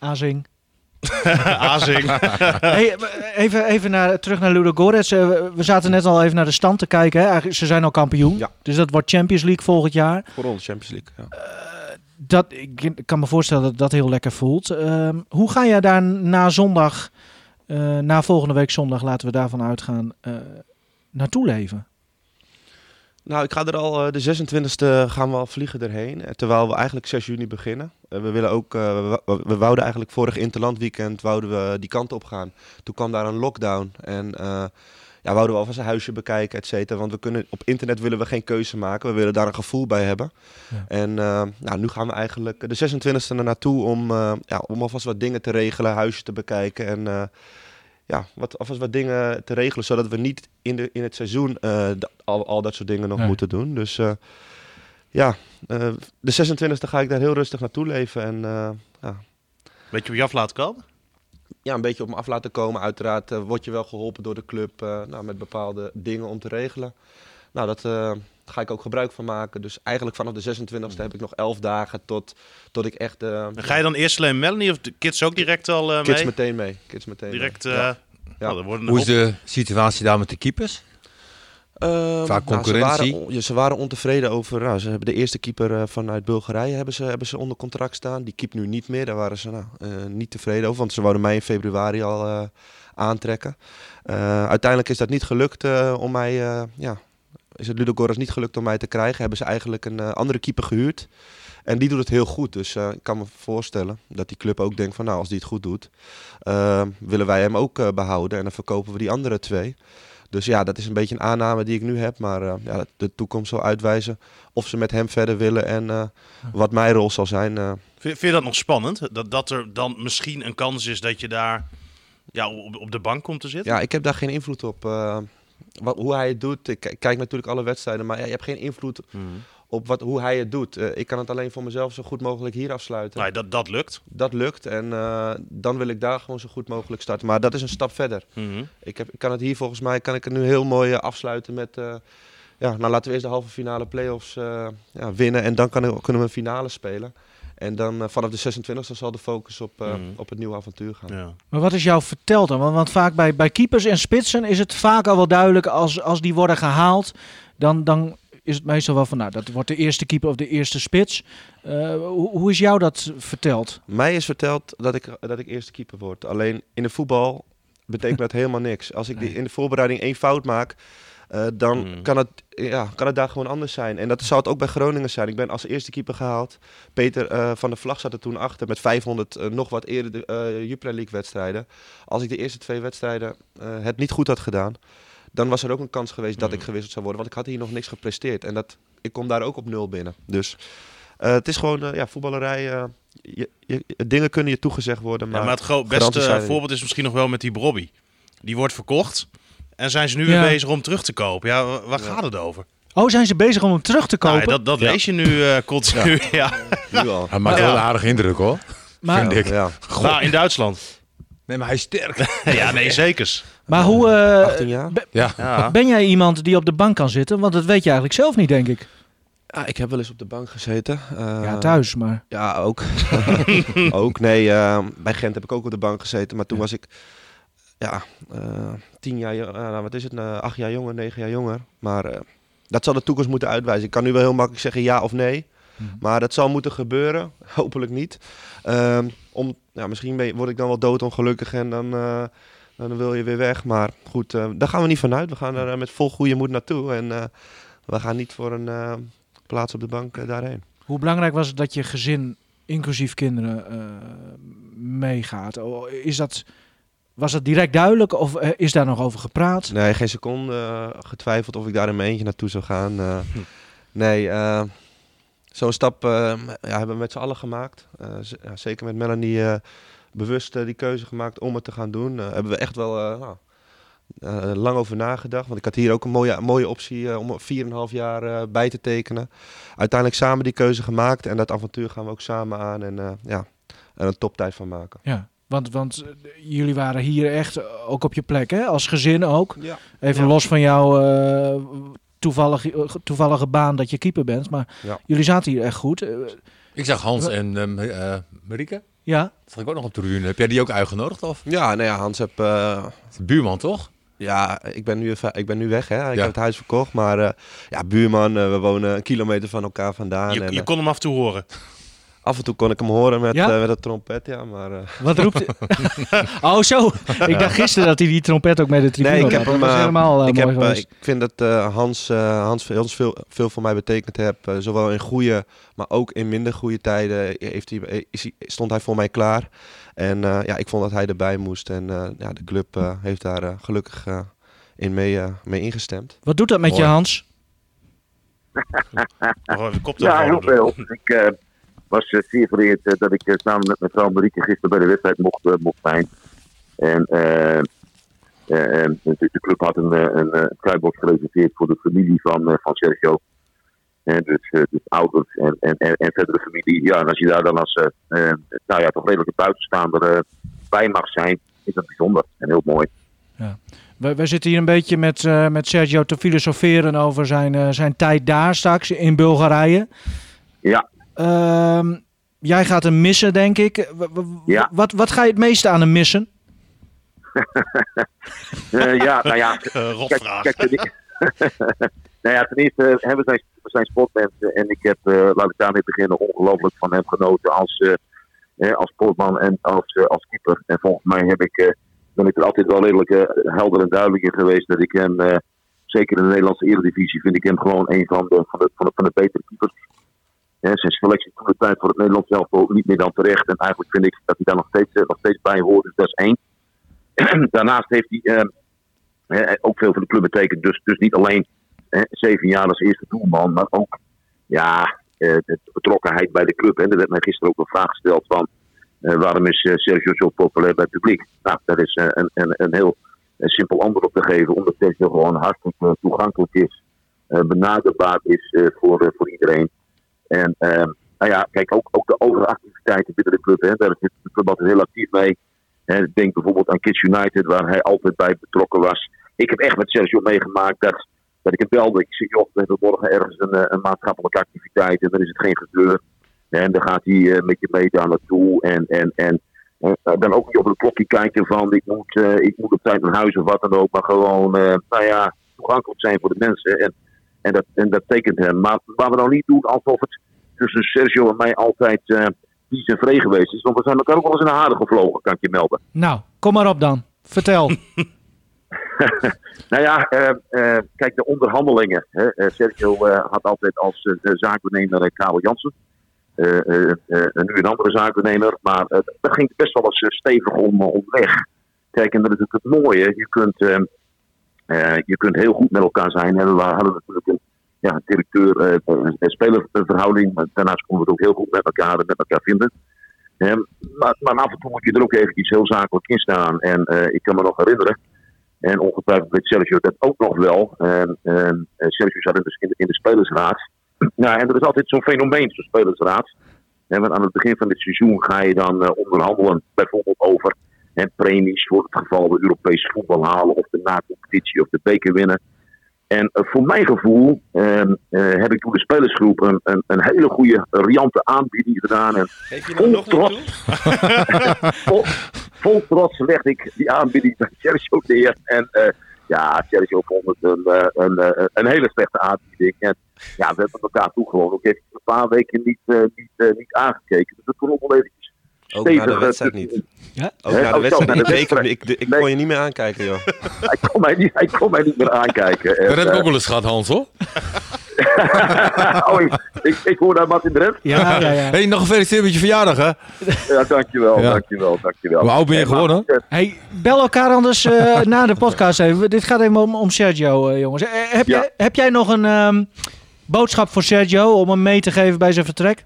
Azing. Azing. Hey, even even naar, terug naar Ludogorets. Uh, we zaten net al even naar de stand te kijken. Hè? Eigenlijk, ze zijn al kampioen. Ja. Dus dat wordt Champions League volgend jaar. Voor ons Champions League, ja. Uh, dat, ik kan me voorstellen dat dat heel lekker voelt. Uh, hoe ga jij daar na zondag, uh, na volgende week zondag, laten we daarvan uitgaan, uh, naartoe leven? Nou, ik ga er al uh, de zesentwintigste gaan we al vliegen erheen. Terwijl we eigenlijk zes juni beginnen. Uh, we willen ook, uh, we, we wouden eigenlijk vorig interlandweekend wouden we die kant op gaan. Toen kwam daar een lockdown en uh, ja, wouden we alvast een huisje bekijken, et cetera. Want we kunnen, op internet willen we geen keuze maken. We willen daar een gevoel bij hebben. Ja. En uh, nou, nu gaan we eigenlijk de zesentwintigste er naartoe om, uh, ja, om alvast wat dingen te regelen, huisje te bekijken en... Uh, Ja, wat, alvast wat dingen te regelen, zodat we niet in, de, in het seizoen uh, d- al, al dat soort dingen nog nee. moeten doen. Dus uh, ja, uh, de zesentwintigste ga ik daar heel rustig naartoe leven. En, uh, ja. Beetje op je af laten komen? Ja, een beetje op me af laten komen. Uiteraard uh, word je wel geholpen door de club uh, nou, met bepaalde dingen om te regelen. Nou, dat uh, ga ik ook gebruik van maken. Dus eigenlijk vanaf de zesentwintigste heb ik nog elf dagen tot, tot ik echt... Uh, ga je dan eerst alleen Melanie of de kids ook direct al uh, mee? Kids meteen mee. Kids meteen direct, mee. Uh, ja. Nou, ja. Hoe is de situatie daar met de keepers? Uh, Vaak concurrentie? Nou, ze, waren, ze waren ontevreden over... Nou, ze hebben de eerste keeper uh, vanuit Bulgarije hebben ze, hebben ze onder contract staan. Die keept nu niet meer. Daar waren ze nou, uh, niet tevreden over. Want ze wouden mij in februari al uh, aantrekken. Uh, uiteindelijk is dat niet gelukt uh, om mij... Uh, ja, is het Ludogorets niet gelukt om mij te krijgen. Hebben ze eigenlijk een uh, andere keeper gehuurd. En die doet het heel goed. Dus uh, ik kan me voorstellen dat die club ook denkt van... Nou, als die het goed doet, uh, willen wij hem ook uh, behouden. En dan verkopen we die andere twee. Dus ja, dat is een beetje een aanname die ik nu heb. Maar uh, ja, de toekomst zal uitwijzen of ze met hem verder willen en uh, wat mijn rol zal zijn. Uh. Vind, vind je dat nog spannend? Dat, dat er dan misschien een kans is dat je daar ja, op, op de bank komt te zitten? Ja, ik heb daar geen invloed op. Uh, wat, hoe hij het doet. Ik, ik kijk natuurlijk alle wedstrijden, maar ja, je hebt geen invloed mm-hmm. op wat, hoe hij het doet. Uh, ik kan het alleen voor mezelf zo goed mogelijk hier afsluiten. Nee, dat, dat lukt. Dat lukt en uh, dan wil ik daar gewoon zo goed mogelijk starten. Maar dat is een stap verder. Mm-hmm. Ik, heb, ik kan het hier volgens mij kan ik het nu heel mooi uh, afsluiten met... Uh, ja, nou laten we eerst de halve finale play-offs uh, ja, winnen en dan kan, kunnen we een finale spelen. En dan uh, vanaf de zesentwintigste zal de focus op, uh, mm. op het nieuwe avontuur gaan. Ja. Maar wat is jou verteld dan? Want, want vaak bij, bij keepers en spitsen is het vaak al wel duidelijk als, als die worden gehaald, dan... dan is het meestal wel van, nou, dat wordt de eerste keeper of de eerste spits. Uh, hoe, hoe is jou dat verteld? Mij is verteld dat ik, dat ik eerste keeper word. Alleen in de voetbal betekent dat helemaal niks. Als ik die, in de voorbereiding één fout maak, uh, dan mm. kan, het, ja, kan het daar gewoon anders zijn. En dat zou het ook bij Groningen zijn. Ik ben als eerste keeper gehaald. Peter uh, van der Vlag zat er toen achter met vijfhonderd uh, nog wat eerder de uh, Jupiler League wedstrijden. Als ik de eerste twee wedstrijden uh, het niet goed had gedaan, dan was er ook een kans geweest dat ik gewisseld zou worden. Want ik had hier nog niks gepresteerd. En dat, ik kom daar ook op nul binnen. Dus uh, het is gewoon uh, ja, voetballerij. Uh, je, je, dingen kunnen je toegezegd worden. Maar, ja, maar het gro- beste uh, voorbeeld is misschien nog wel met die Brobby. Die wordt verkocht. En zijn ze nu ja. weer bezig om terug te kopen. Ja, waar ja. gaat het over? Oh, zijn ze bezig om hem terug te kopen? Nou, dat dat ja. lees je nu uh, continu. Ja. Ja. Nu al. Hij maakt wel een aardige indruk, hoor. Maar, vind ik. Ja. Nou, in Duitsland. Nee, maar hij is sterk. Ja, nee, zeker. Maar hoe... Uh, achttien jaar? Be- ja. Ja. Ben jij iemand die op de bank kan zitten? Want dat weet je eigenlijk zelf niet, denk ik. Ja, ik heb wel eens op de bank gezeten. Uh, ja, thuis, maar... Ja, ook. ook, nee. Uh, bij Gent heb ik ook op de bank gezeten. Maar toen was ik... Ja, uh, tien jaar... Uh, nou, wat is het? Uh, acht jaar jonger, negen jaar jonger. Maar uh, dat zal de toekomst moeten uitwijzen. Ik kan nu wel heel makkelijk zeggen ja of nee. Mm-hmm. Maar dat zal moeten gebeuren. Hopelijk niet. Uh, om, ja, misschien ben, word ik dan wel doodongelukkig en dan... Uh, dan wil je weer weg. Maar goed, uh, daar gaan we niet vanuit. We gaan er uh, met vol goede moed naartoe. En uh, we gaan niet voor een uh, plaats op de bank uh, daarheen. Hoe belangrijk was het dat je gezin, inclusief kinderen, uh, meegaat? Is dat, was dat direct duidelijk of uh, is daar nog over gepraat? Nee, geen seconde uh, getwijfeld of ik daar in mijn eentje naartoe zou gaan. Uh, hm. Nee, uh, zo'n stap uh, ja, hebben we met z'n allen gemaakt. Uh, z- ja, zeker met Melanie... Uh, bewust uh, die keuze gemaakt om het te gaan doen. Uh, hebben we echt wel uh, nou, uh, lang over nagedacht. Want ik had hier ook een mooie, mooie optie uh, om vier en een half jaar uh, bij te tekenen. Uiteindelijk samen die keuze gemaakt. En dat avontuur gaan we ook samen aan. En uh, ja, er een toptijd van maken. Ja, want, want uh, jullie waren hier echt ook op je plek, hè? Als gezin ook. Ja. Even ja. los van jouw uh, toevallige, toevallige baan dat je keeper bent. Maar ja. jullie zaten hier echt goed. Uh, ik zag Hans en um, uh, Marieke. Ja. Dat zag ik ook nog op de tribune. Heb jij die ook uitgenodigd? Of? Ja, nou ja, Hans heb... Uh... buurman, toch? Ja, ik ben nu, even, ik ben nu weg. Hè. Ik ja. heb het huis verkocht. Maar uh, ja, buurman, uh, we wonen een kilometer van elkaar vandaan. Je, en, je uh, kon hem af en toe horen? Af en toe kon ik hem horen met, ja? uh, met het trompet, ja. Maar, uh... Wat roept hij? Oh, zo. Ik dacht gisteren dat hij die trompet ook met de tribune nee, ik had. heb hem, dat was helemaal uh, ik mooi heb, geweest. uh, ik vind dat uh, Hans, uh, Hans, Hans veel, veel voor mij betekend heeft. Uh, zowel in goede, maar ook in minder goede tijden heeft hij, is hij, stond hij voor mij klaar. En uh, ja, ik vond dat hij erbij moest. En uh, ja, de club uh, heeft daar uh, gelukkig uh, in mee, uh, mee ingestemd. Wat doet dat met mooi. je, Hans? Oh, ja, heel veel. Ik uh, was uh, zeer vereerd uh, dat ik uh, samen met mevrouw Marieke gisteren bij de wedstrijd mocht, uh, mocht zijn. En uh, uh, uh, de club had een, uh, een, een kruidbos gereserveerd voor de familie van, uh, van Sergio. Uh, dus, uh, dus ouders en, en, en, en verdere familie. Ja, en als je daar dan als uh, uh, nou ja, toch redelijke buitenstaander uh, bij mag zijn, is dat bijzonder en heel mooi. Ja. We, we zitten hier een beetje met, uh, met Sergio te filosoferen over zijn, uh, zijn tijd daar straks in Bulgarije. Ja. Uh, jij gaat hem missen, denk ik. W- w- ja. Wat, wat ga je het meeste aan hem missen? uh, ja, nou ja. Uh, rotvraag. Kijk, kijk, ten, nou ja, ten eerste, uh, we, zijn, we zijn sportmensen en ik heb, uh, laat ik daarmee beginnen, ongelooflijk van hem genoten als, uh, uh, als sportman en als, uh, als keeper. En volgens mij heb ik... Uh, ben ik er altijd wel redelijk uh, helder en duidelijk in geweest dat ik hem, uh, zeker in de Nederlandse Eredivisie, vind ik hem gewoon een van de, van de, van de, van de betere keepers. Uh, zijn selectie toen de tijd voor het Nederlands zelf niet meer dan terecht. En eigenlijk vind ik dat hij daar nog steeds, uh, nog steeds bij hoort. Dus dat is één. Daarnaast heeft hij uh, uh, ook veel voor de club betekend. Dus, dus niet alleen uh, zeven jaar als eerste doelman, maar ook ja, uh, de betrokkenheid bij de club. En er werd mij gisteren ook een vraag gesteld van... Uh, waarom is uh, Sergio zo populair bij het publiek? Nou, daar is uh, een, een, een heel uh, simpel antwoord op te geven. Omdat Sergio gewoon hartstikke uh, toegankelijk is. Uh, benaderbaar is uh, voor, uh, voor iedereen. En uh, nou ja, kijk, ook, ook de overige activiteiten binnen de club. Hè, daar is de club altijd heel actief mee. Uh, denk bijvoorbeeld aan Kids United, waar hij altijd bij betrokken was. Ik heb echt met Sergio meegemaakt dat, dat ik hem belde. Ik zeg, joh, we hebben morgen ergens een, een maatschappelijke activiteit. En dan is het geen gezeur. En dan gaat hij uh, met je mee daar naartoe. En, en, en uh, dan ook niet op het klokje kijken van ik moet, uh, ik moet op tijd naar huis of wat dan ook. Maar gewoon uh, nou ja, toegankelijk zijn voor de mensen. En, en, dat, en dat tekent hem. Maar waar we nou niet doen alsof het tussen Sergio en mij altijd uh, vies en vree geweest is. Want we zijn elkaar ook wel eens in de haren gevlogen, kan ik je melden. Nou, kom maar op dan. Vertel. Nou ja, uh, uh, kijk, de onderhandelingen. Hè. Uh, Sergio uh, had altijd als uh, zaakbenemer uh, Karel Jansen. Uh, uh, uh, nu een andere zaakbenemer, maar uh, dat ging best wel eens uh, stevig om, uh, om weg. Kijk, en dat is natuurlijk het mooie. Je kunt, uh, uh, je kunt heel goed met elkaar zijn. En we hadden natuurlijk een ja, directeur- uh, en spelerverhouding. Maar daarnaast konden we het ook heel goed met elkaar, met elkaar vinden. Uh, maar, maar af en toe moet je er ook eventjes heel zakelijk in staan. En uh, ik kan me nog herinneren, en ongetwijfeld weet Sergio dat ook nog wel. Uh, uh, Sergio zat in de, in de, in de spelersraad. Nou, en er is altijd zo'n fenomeen, zo'n spelersraad. En aan het begin van dit seizoen ga je dan uh, onderhandelen, bijvoorbeeld over hè, premies voor het geval we Europees voetbal halen of de na-competitie of de beker winnen. En uh, voor mijn gevoel uh, uh, heb ik toen de spelersgroep een, een, een hele goede, riante aanbieding gedaan. En Geef je nou nog trots, vol, vol trots legde ik die aanbieding bij Sergio neer. En uh, ja, Sergio vond het een, uh, een, uh, een hele slechte aanbieding. En ja, we hebben elkaar toegewonnen. Ik heb een paar weken niet, uh, niet, uh, niet aangekeken. Dus dat kon ook wel eventjes ook naar de wedstrijd niet. Ja? Ook naar de oh, wedstrijd zo, niet. de Ik, ik, ik, ik nee. kon je niet meer aankijken, joh. hij, kon mij niet, hij kon mij niet meer aankijken. En, Dat heb ik uh, ook wel eens gehad, Hans, hoor. oh, ik, ik, ik hoor daar Martin Drent. Ja, ja, ja. Hey, nog gefeliciteerd met je verjaardag, hè? Ja, dankjewel, Ja. dankjewel, dankjewel. Hoe oud ben je Hey, geworden? maar, uh, Hey, bel elkaar anders uh, na de podcast even. Dit gaat even om, om Sergio, uh, jongens. Uh, heb, Ja. jij, heb jij nog een um, boodschap voor Sergio om hem mee te geven bij zijn vertrek?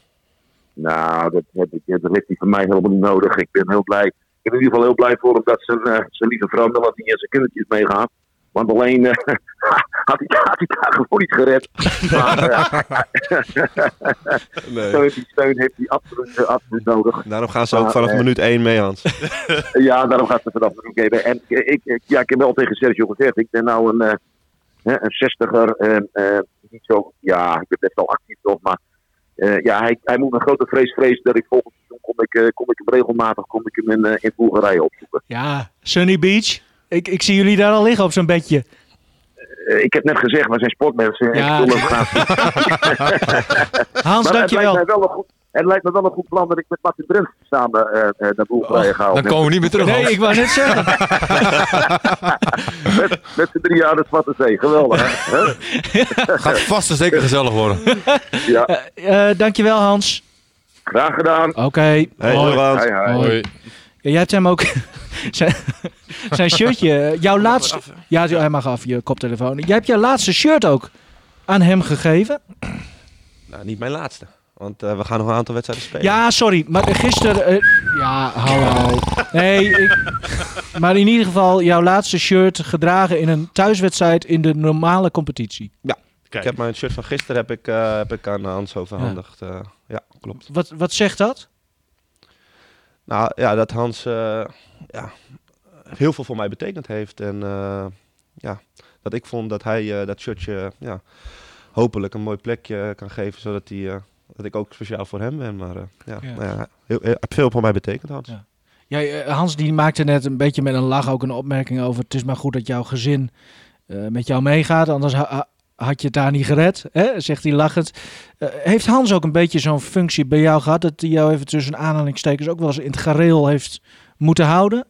Nou, dat, heb ik, dat heeft hij van mij helemaal niet nodig. Ik ben heel blij. Ik ben in ieder geval heel blij voor hem dat zijn, uh, zijn lieve vrouw Melanie en zijn kindertjes meegaan. Want alleen uh, had, hij, had hij daar gewoon niet gered. Maar uh, Nee. steun, die steun heeft hij absoluut, uh, absoluut nodig. Daarom gaan ze ook Maar, vanaf eh, minuut één mee, Hans. Ja, daarom gaat ze vanaf de hoek geven. En ik, ik, ja, ik heb wel tegen Sergio gezegd, ik ben nou een, uh, een zestiger. Uh, uh, niet zo, ja, ik ben best wel actief toch, maar uh, ja, hij, hij moet een grote vrees vrezen dat ik volgend seizoen kom ik, uh, kom ik hem regelmatig kom ik hem in, uh, in Bulgarije opzoeken. Ja, Sunny Beach. Ik, ik zie jullie daar al liggen op zo'n bedje. Uh, ik heb net gezegd, we zijn sportmensen. Ja. En graag... Hans, dankjewel. Het lijkt me wel een goed plan dat ik met Martin Drent samen uh, uh, naar Bulgarije oh, ga. Dan komen we niet meer terug. Nee, ik wou net zeggen. met met z'n drie jaar de Zwarte Zee. Geweldig, hè? Gaat vast en zeker gezellig worden. Ja. Uh, uh, dankjewel, Hans. Graag gedaan. Oké. Okay. Hey, hoi, Hans. Hoi. Hoi. Hoi. Ja, jij hebt hem ook zijn, zijn shirtje. Jouw laatste. Ja, hij mag af je koptelefoon. Jij hebt jouw laatste shirt ook aan hem gegeven. Nou, niet mijn laatste. Want uh, we gaan nog een aantal wedstrijden spelen. Ja, sorry. Maar gisteren... Uh, ja, hallo. Nee, ik, maar in ieder geval jouw laatste shirt gedragen in een thuiswedstrijd in de normale competitie. Ja, Kijk. ik heb mijn shirt van gisteren heb ik, uh, heb ik aan Hans overhandigd. Ja, uh, ja klopt. Wat, wat zegt dat? Nou ja, dat Hans uh, ja, heel veel voor mij betekend heeft. En uh, ja, dat ik vond dat hij uh, dat shirtje ja, hopelijk een mooi plekje kan geven, zodat hij... Uh, Dat ik ook speciaal voor hem ben, maar uh, ja, ja. Nou ja, heel, heel, veel voor mij betekent, Hans. Ja. Ja, Hans die maakte net een beetje met een lach ook een opmerking over... het is maar goed dat jouw gezin uh, met jou meegaat, anders ha- had je het daar niet gered, hè? Zegt hij lachend. Uh, heeft Hans ook een beetje zo'n functie bij jou gehad... dat hij jou even tussen aanhalingstekens ook wel eens in het gareel heeft moeten houden?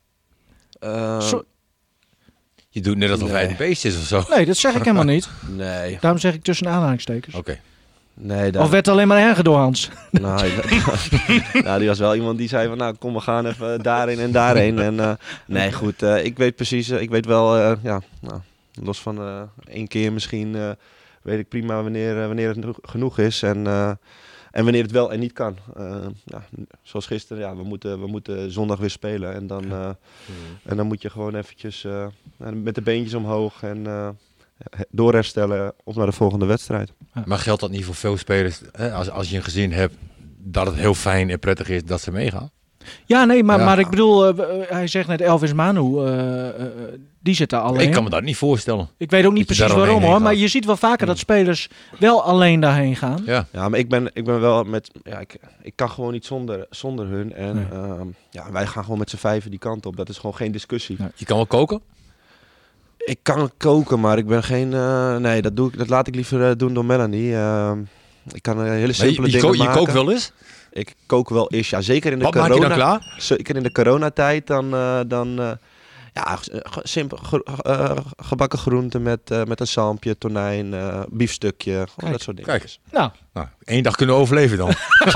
Uh, Zo- Je doet net alsof Nee. hij een beest is of zo. nee, dat zeg ik helemaal niet. Nee. Daarom zeg ik tussen aanhalingstekens. Oké. nee daar, Of werd het alleen maar erger door Hans? nou, nou, die was wel iemand die zei van, nou kom, we gaan even daarheen en daarheen. En, uh, nee, goed, uh, ik weet precies, uh, ik weet wel, uh, ja, nou, los van uh, één keer misschien, uh, weet ik prima wanneer, uh, wanneer het genoeg is. En, uh, en wanneer het wel en niet kan. Uh, ja, zoals gisteren, ja, we moeten, we moeten zondag weer spelen. En dan, uh, mm. en dan moet je gewoon eventjes uh, met de beentjes omhoog en... Uh, doorherstellen op naar de volgende wedstrijd. Maar geldt dat niet voor veel spelers? Hè? Als, als je een gezin hebt, dat het heel fijn en prettig is dat ze meegaan? Ja, nee, maar, Ja. maar ik bedoel, uh, hij zegt net Elvis Manu, uh, uh, die zit daar alleen. Ik kan me dat niet voorstellen. Ik weet ook niet Dat je precies daar waarom alleen hoor, heen maar gaat. je ziet wel vaker dat spelers wel alleen daarheen gaan. Ja. Ja, maar ik ben, ik ben wel met... Ja, ik, ik kan gewoon niet zonder, zonder hun. En Nee. nee. ja, wij gaan gewoon met z'n vijven die kant op. Dat is gewoon geen discussie. Nee. Je kan wel koken? Ik kan koken, maar ik ben geen... Uh, nee, dat, doe ik, dat laat ik liever uh, doen door Melanie. Uh, ik kan uh, hele simpele Maar je, je, dingen ko- je maken. kookt wel eens? Ik kook wel eens, ja. Zeker in de Wat corona... maak je dan klaar? Zeker in de coronatijd, dan... Uh, dan uh, ja, ge- simpel ge- uh, gebakken groenten met, uh, met een zalmpje, tonijn, uh, biefstukje. Gewoon Kijk, dat soort dingen. Kijk, Nou, nou, één dag kunnen we overleven dan.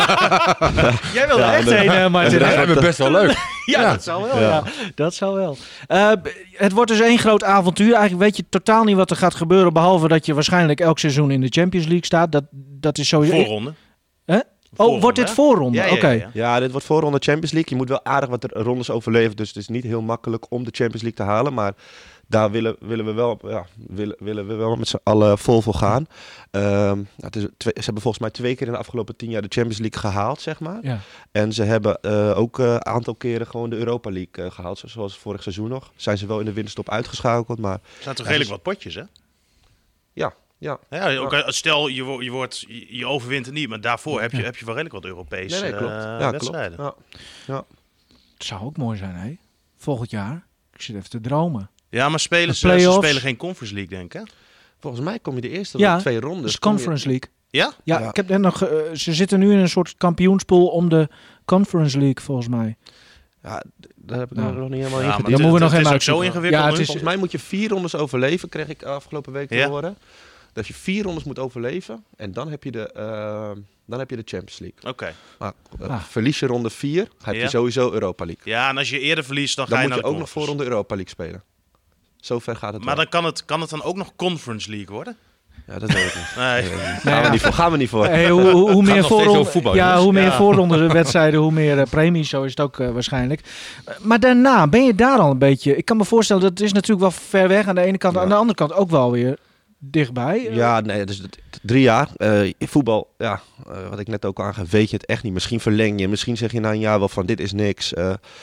jij wil er Ja, echt dat- heen, uh, Martin. Dat hè? lijkt me best wel leuk. Ja, Ja. dat zou wel. Ja. Dat zou wel. Uh, b- het wordt dus één groot avontuur. Eigenlijk weet je totaal niet wat er gaat gebeuren, behalve dat je waarschijnlijk elk seizoen in de Champions League staat. Dat, dat is sowieso. Voorronde. Hè? Oh, Voorronde, wordt dit hè? voorronde? Ja, ja, Oké. ja, ja. Ja, dit wordt voorronde Champions League. Je moet wel aardig wat rondes overleven. Dus het is niet heel makkelijk om de Champions League te halen. Maar daar willen, willen we wel, ja, willen, willen we wel met z'n allen vol voor gaan. Um, nou, het is twee, ze hebben volgens mij twee keer in de afgelopen tien jaar de Champions League gehaald, zeg maar. Ja. En ze hebben uh, ook een uh, aantal keren gewoon de Europa League uh, gehaald. Zoals vorig seizoen nog. Zijn ze wel in de winterstop uitgeschakeld. Maar Er zijn toch Ja, redelijk dus- wat potjes, hè? ja, ja. Ja, ook, uh, stel, je, wo- je, wordt, je, je overwint het niet, maar daarvoor heb je, Ja. heb je wel redelijk wat Europese Nee, nee, klopt. uh, ja, wedstrijden. klopt. Ja. Het zou ook mooi zijn, hè? Volgend jaar. Ik zit even te dromen. Ja, maar spelen De ze, ze play-offs. spelen geen Conference League, denk ik, hè? Volgens mij kom je de eerste Ja, ja, twee rondes. Dat is kom je- Conference League. Ja? Ja, Ja. ik heb net nog. Uh, ze zitten nu in een soort kampioenspool om de Conference League, volgens mij. Ja, d- daar heb ik Nou. nog niet helemaal Ja, in maar verdiept. Dan moeten we nog het helemaal is ook zo uitzoeken. ingewikkeld. Ja, het hoor. is- Volgens mij moet je vier rondes overleven, kreeg ik afgelopen week te Ja. horen. Dat je vier rondes moet overleven en dan heb je de, uh, dan heb je de Champions League. Oké. Maar uh, Ah. verlies je ronde vier, heb Ja. je sowieso Europa League. Ja, en als je eerder verliest, dan, Dan ga je moet je naar ook de nog voor Conference. ronde Europa League spelen. Zover gaat het Maar wel. dan kan het, kan het dan ook nog Conference League worden? Ja, dat weet ik niet. Nee. Dat weet ik niet. Gaan, we niet voor, gaan we niet voor. Hey, hoe, hoe, hoe meer nog steeds voorronde, over voetbal, ja, jongens. hoe meer Ja. voorronde wedstrijden, hoe meer uh, premies. Zo is het ook uh, waarschijnlijk. Uh, maar daarna, ben je daar al een beetje... Ik kan me voorstellen, dat is natuurlijk wel ver weg aan de ene kant. Ja. Aan de andere kant ook wel weer dichtbij. Uh, Ja, nee, dus het- het- drie jaar. Uh, voetbal, ja, uh, wat ik net ook aangaf, weet je het echt niet. Misschien verleng je, misschien zeg je na een jaar wel van dit is niks. Uh,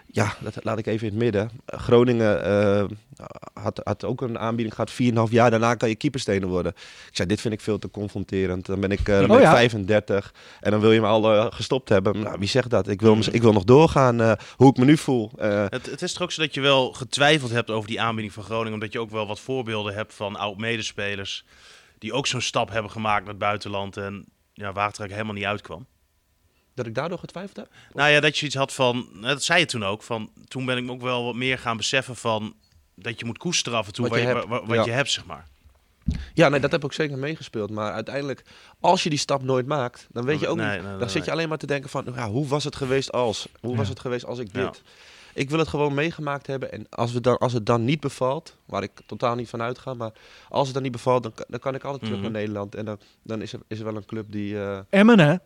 ja, dat laat ik even in het midden. Uh, Groningen uh, had, had ook een aanbieding gehad, vier komma vijf jaar. Daarna kan je keeperstenen worden. Ik zei, dit vind ik veel te confronterend. Dan ben ik, uh, dan ben oh, ik ja. vijfendertig en dan wil je me al uh, gestopt hebben. Nou, wie zegt dat? Ik wil, ik wil nog doorgaan uh, hoe ik me nu voel. Uh, het, het is toch ook zo dat je wel getwijfeld hebt over die aanbieding van Groningen. Omdat je ook wel wat voorbeelden hebt van oud-medespelers die ook zo'n stap hebben gemaakt naar het buitenland. En ja, waar het er eigenlijk helemaal niet uitkwam. Dat ik daardoor getwijfeld heb? Nou ja, dat je iets had van, dat zei je toen ook, van toen ben ik me ook wel wat meer gaan beseffen van dat je moet koesteren af en toe wat wat, je, je, hebt, wat, wat ja. je hebt, zeg maar. Ja, nee, dat heb ik ook zeker meegespeeld. Maar uiteindelijk, als je die stap nooit maakt, dan weet je ook nee, niet. Nee, nee, dan nee, zit je alleen maar te denken van, ja, hoe was het geweest als? Hoe ja. was het geweest als ik dit? Ja. Ik wil het gewoon meegemaakt hebben. En als, we dan, als het dan niet bevalt, waar ik totaal niet van uitga, maar als het dan niet bevalt, dan, dan kan ik altijd terug mm-hmm. naar Nederland. En dan, dan is, er, is er wel een club die... Uh... Emmen, hè?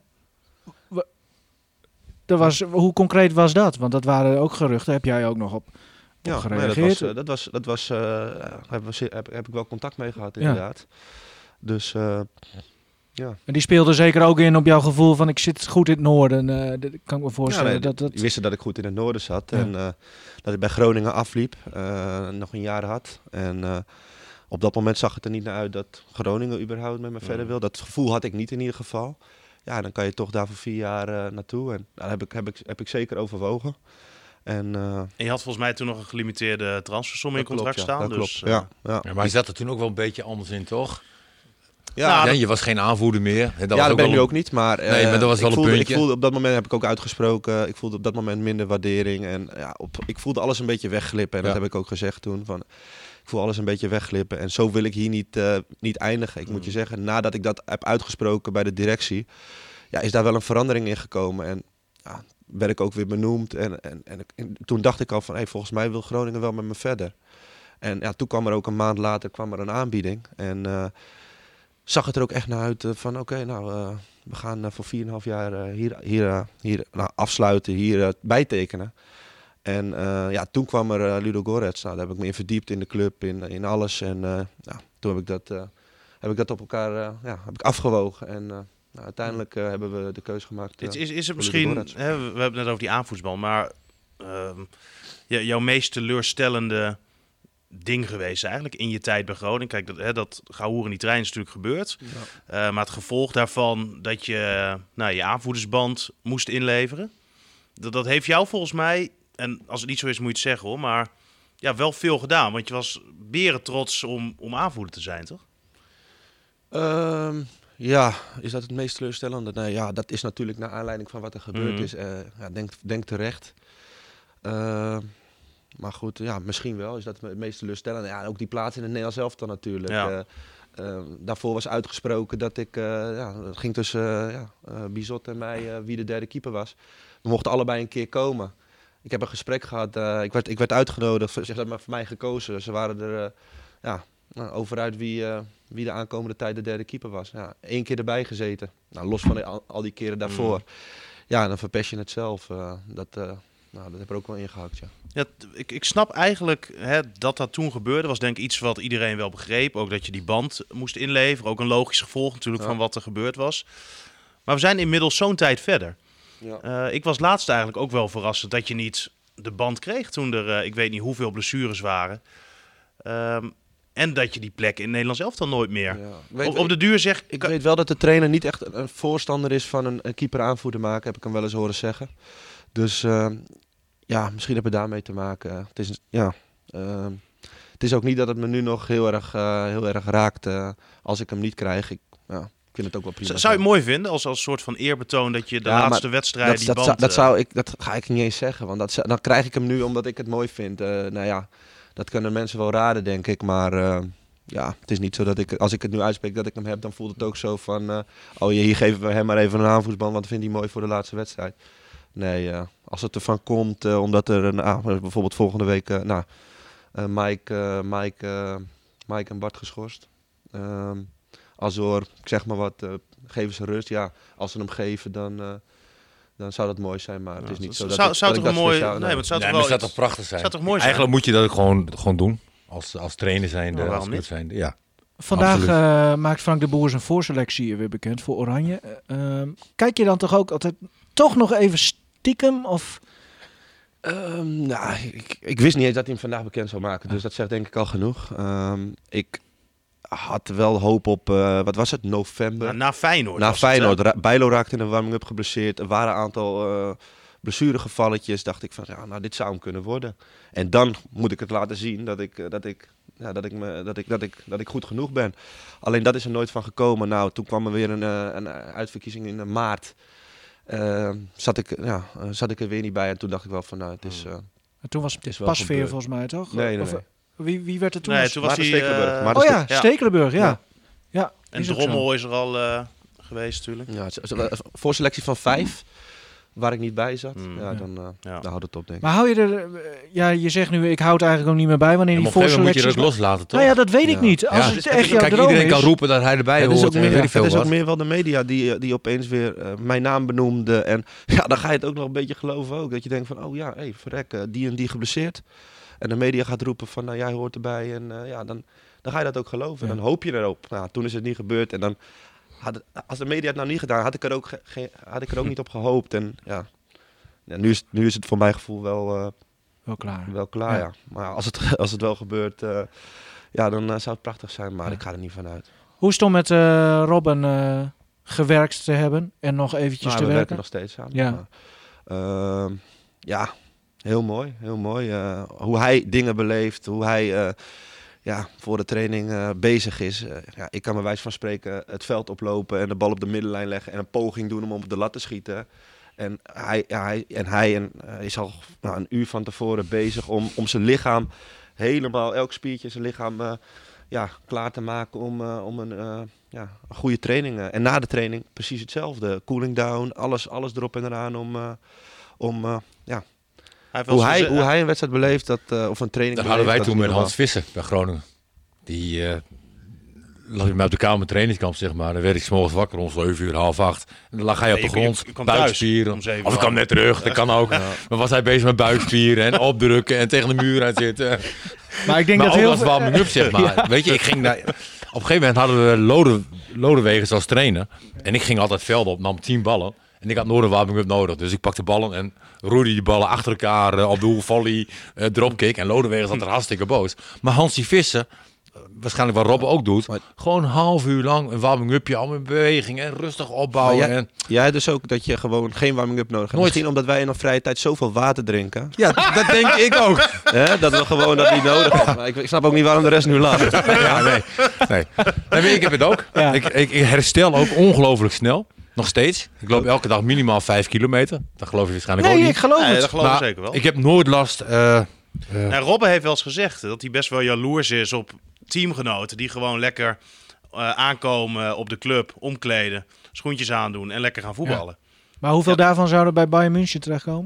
Dat was, hoe concreet was dat? Want dat waren ook geruchten. Heb jij ook nog op, op ja, gereageerd? Nee, dat was, uh, dat was, dat was uh, heb, heb, heb ik wel contact mee gehad, inderdaad. Ja. Dus... Uh, Ja. En die speelde zeker ook in op jouw gevoel van ik zit goed in het noorden. Uh, dat kan ik me voorstellen. Ja, nee, dat, dat... Die wisten dat ik goed in het noorden zat. Ja. En uh, dat ik bij Groningen afliep. Uh, nog een jaar had. En uh, op dat moment zag het er niet naar uit dat Groningen überhaupt met me ja. verder wil. Dat gevoel had ik niet in ieder geval. Ja, dan kan je toch daar voor vier jaar uh, naartoe. En daar heb ik, heb, ik, heb ik zeker overwogen. En, uh, en je had volgens mij toen nog een gelimiteerde transfersom in contract klopt, ja, staan. Dat dus, klopt, ja, ja. Ja, maar je zat er toen ook wel een beetje anders in, toch? Ja, ja, dat... je was geen aanvoerder meer. Dat ja, was dat ook ben ik nu een... ook niet. Maar, uh, nee, maar dat was wel ik voelde, een puntje. Ik voelde op dat moment, heb ik ook uitgesproken, ik voelde op dat moment minder waardering. En ja, op, ik voelde alles een beetje wegglippen. En ja. dat heb ik ook gezegd toen. Van, ik voel alles een beetje wegglippen. En zo wil ik hier niet, uh, niet eindigen. Ik mm. moet je zeggen, nadat ik dat heb uitgesproken bij de directie, ja, is daar wel een verandering in gekomen. En ja, werd ik ook weer benoemd. En, en, en, en toen dacht ik al van, hey, volgens mij wil Groningen wel met me verder. En ja, toen kwam er ook een maand later kwam er een aanbieding. En uh, zag het er ook echt naar uit uh, van, oké, okay, nou, uh, we gaan uh, voor vier komma vijf jaar uh, hier, hier, uh, hier nou, afsluiten, hier uh, bijtekenen. En uh, ja, toen kwam er uh, Ludo Gorets. Nou, daar heb ik me in verdiept in de club, in, in alles. En uh, nou, toen heb ik dat, uh, heb ik dat op elkaar uh, ja, heb ik afgewogen. En uh, nou, uiteindelijk uh, hebben we de keuze gemaakt. Uh, is, is, is het misschien, hè, we hebben het net over die aanvoetsbal, maar uh, j- jouw meest teleurstellende ding geweest eigenlijk in je tijd bij Groningen? Kijk, dat, hè, dat gehoer in die trein is natuurlijk gebeurd. Ja. Uh, maar het gevolg daarvan dat je nou, je aanvoerdersband moest inleveren, dat, dat heeft jou volgens mij, en als het niet zo is moet je het zeggen hoor, maar ja, wel veel gedaan. Want je was beren trots om, om aanvoerder te zijn, toch? Um, ja, is dat het meest teleurstellende? Nou ja, dat is natuurlijk naar aanleiding van wat er gebeurd mm-hmm. is. Uh, ja, denk, denk terecht. Uh, Maar goed, ja, misschien wel. Is dat het meest teleurstellende? Ja, ook die plaats in het Nederlands elftal natuurlijk. Ja. Uh, uh, daarvoor was uitgesproken dat ik... Uh, ja, het ging tussen uh, ja, uh, Bizot en mij uh, wie de derde keeper was. We mochten allebei een keer komen. Ik heb een gesprek gehad. Uh, ik, werd, ik werd uitgenodigd. Ze hebben voor mij gekozen. Ze waren er uh, ja, over uit wie, uh, wie de aankomende tijd de derde keeper was. Ja, Eén keer erbij gezeten. Nou, los van de, al, al die keren daarvoor. Mm. Ja, dan verpest je het zelf. Uh, dat... Uh, Nou, dat heb er ook wel ingehakt, ja. ja t- ik, ik snap eigenlijk hè, dat dat toen gebeurde. Was denk ik iets wat iedereen wel begreep. Ook dat je die band moest inleveren. Ook een logisch gevolg natuurlijk ja. van wat er gebeurd was. Maar we zijn inmiddels zo'n tijd verder. Ja. Uh, ik was laatst eigenlijk ook wel verrast dat je niet de band kreeg toen er, uh, ik weet niet hoeveel blessures waren. Um, en dat je die plek in Nederlands elftal nooit meer. Ja. Weet, op, op de duur zeg... Ik kan... weet wel dat de trainer niet echt een voorstander is van een, een keeper aanvoerder maken. Heb ik hem wel eens horen zeggen. Dus uh, ja, misschien hebben we daarmee te maken. Het is, ja, uh, het is ook niet dat het me nu nog heel erg, uh, heel erg raakt uh, als ik hem niet krijg. Ik, ja, ik vind het ook wel prima. Zou je het mooi vinden als, als soort van eerbetoon dat je de ja, laatste wedstrijd dat, die dat, band... Dat, dat, zou ik, dat ga ik niet eens zeggen, want dat, dan krijg ik hem nu omdat ik het mooi vind. Uh, nou ja, dat kunnen mensen wel raden, denk ik, maar... Uh, Ja, het is niet zo dat ik, als ik het nu uitspreek dat ik hem heb, dan voelt het ook zo van... Uh, oh, hier geven we hem maar even een aanvoersband, want dat vindt hij mooi voor de laatste wedstrijd. Nee, uh, als het ervan komt, uh, omdat er een, uh, bijvoorbeeld volgende week... Uh, nou, uh, Mike, uh, Mike, uh, Mike en Bart geschorst. Uh, Azor, ik zeg maar wat, uh, geven ze rust. Ja, als ze hem geven, dan... Uh, dan zou dat mooi zijn, maar ja, het is niet zo dat zou, ik, zou dat toch ik dat mooi, speciaal... Nee, maar het zou nee, toch wel maar het zou toch prachtig zijn? Zou toch mooi zijn? Eigenlijk moet je dat gewoon, gewoon doen. Als, als trainer zijnde, nou, als club zijnde, ja. Vandaag uh, maakt Frank de Boer zijn voorselectie weer bekend voor Oranje. Uh, kijk je dan toch ook altijd toch nog even stiekem? Of Um, nou, ik, ik wist niet eens dat hij hem vandaag bekend zou maken. Dus dat zegt denk ik al genoeg. Um, ik had wel hoop op, uh, wat was het, november. Nou, na Feyenoord. Na was Feyenoord. het, Ra- Bijlo raakte in de warming-up geblesseerd. Er waren een aantal uh, blessuregevalletjes. Dacht ik van, ja, nou, dit zou hem kunnen worden. En dan moet ik het laten zien dat ik, uh, dat ik, ja, dat ik, me, dat ik, dat ik, dat ik goed genoeg ben. Alleen dat is er nooit van gekomen. Nou, toen kwam er weer een, uh, een uitverkiezing in uh, maart. Uh, zat, ik, ja, uh, zat ik er weer niet bij. En toen dacht ik wel van, nou, het is... Uh, en toen was het wel Pasveer gebeurd. volgens mij, toch? Nee, nee, Of, nee. Wie, wie werd er toen? Nee, toen was Maarten hij... Stekelenburg. Uh, Maarten oh ja, Ja. Stekelenburg, ja. ja. ja en is ook Drommel zo. is er al uh, geweest natuurlijk. Ja, z- z- voorselectie van vijf, waar ik niet bij zat. Mm. Ja, dan, uh, Ja. dan houdt het op, denk ik. Maar hou je er... uh, Ja, je zegt nu, ik houd eigenlijk ook niet meer bij wanneer En die op een gegeven moment moet je voorselecties... dat loslaten, toch? Nou ja, dat weet ik Ja. niet. Als Ja. het echt jouw Kijk, droom iedereen is... kan roepen dat hij erbij Het is, hoort. ook en meer, weet ik veel het is ook wat. meer wel de media die, die opeens weer uh, mijn naam benoemde. En ja, dan ga je het ook nog een beetje geloven ook. Dat je denkt van, oh ja, hey, verrek, uh, die en die geblesseerd. En de media gaat roepen van, nou, jij hoort erbij. En uh, ja, dan, dan ga je dat ook geloven. Ja. Dan hoop je erop. Nou, toen is het niet gebeurd. En dan had het, als de media het nou niet gedaan, had ik er ook, ge- ge- had ik er ook niet op gehoopt. En ja, ja nu, is, nu is het voor mijn gevoel wel, uh, Wel klaar. wel klaar, Ja. ja. Maar ja, als, het, als het wel gebeurt, uh, ja, dan uh, zou het prachtig zijn. Maar Ja. ik ga er niet van uit. Hoe is het om met uh, Robben uh, gewerkt te hebben en nog eventjes Nou, te we werken? werken nog steeds samen. Ja. Maar, uh, ja, heel mooi. Heel mooi. Uh, hoe hij dingen beleeft, hoe hij uh, ja, voor de training uh, bezig is. Uh, ja, ik kan bij wijze van spreken het veld oplopen en de bal op de middenlijn leggen en een poging doen om op de lat te schieten. En hij, ja, hij, en hij en, uh, is al nou, een uur van tevoren bezig om, om zijn lichaam helemaal, elk spiertje zijn lichaam uh, ja, klaar te maken om, uh, om een, uh, ja, een goede training. Uh, en na de training precies hetzelfde. Cooling down, alles, alles erop en eraan om, uh, om uh, ja, Hij heeft wel hoe, eens hij, gezegd- hoe hij een wedstrijd beleeft, dat, uh, of een training Dat hadden wij beleeft, toen dat met is Hans Visser bij Groningen. Die uh, lag ik mij op de kamer trainingskamp, zeg maar. Dan werd ik 's morgens wakker om zeven uur, half acht. En dan lag hij op Nee, de je- je- grond, je kwam thuis buikspieren. om zeven Of ik uur. kwam net terug, dat kan ook. Maar was hij bezig met buikspieren en opdrukken en tegen de muur aan zitten. Maar ik denk Maar dat ook heel als veel... warming-up, zeg maar. Weet je, ik ging daar... Op een gegeven moment hadden we Lode, Lodewegens als trainer. En ik ging altijd velden op, nam tien ballen. En ik had nooit een warming-up nodig. Dus ik pakte ballen en roerde die ballen achter elkaar uh, op doel, volley, uh, dropkick. En Lodewegens had er hartstikke boos. Maar Hansie Visser, uh, waarschijnlijk wat Robben ook doet, Maar- gewoon een half uur lang een warming-upje, al in beweging en rustig opbouwen. Maar jij- en, Jij dus ook dat je gewoon geen warming-up nodig hebt. Nooit. Misschien omdat wij in een vrije tijd zoveel water drinken. ja, dat denk ik ook. Hè? Dat we gewoon dat niet nodig hebben. Maar ik, ik snap ook niet waarom de rest nu lacht. Ja, nee. nee. nee maar ik heb het ook. Ja. Ik, ik, ik herstel ook ongelooflijk snel. Nog steeds. Ik loop elke dag minimaal vijf kilometer. Dat geloof je waarschijnlijk ook Nee, niet. ik geloof Nee, het. dat geloof ik Maar zeker wel. Ik heb nooit last. Uh, uh, Nou, Robben heeft wel eens gezegd dat hij best wel jaloers is op teamgenoten die gewoon lekker uh, aankomen op de club, omkleden, schoentjes aandoen en lekker gaan voetballen. Maar hoeveel daarvan zouden bij Bayern München terechtkomen?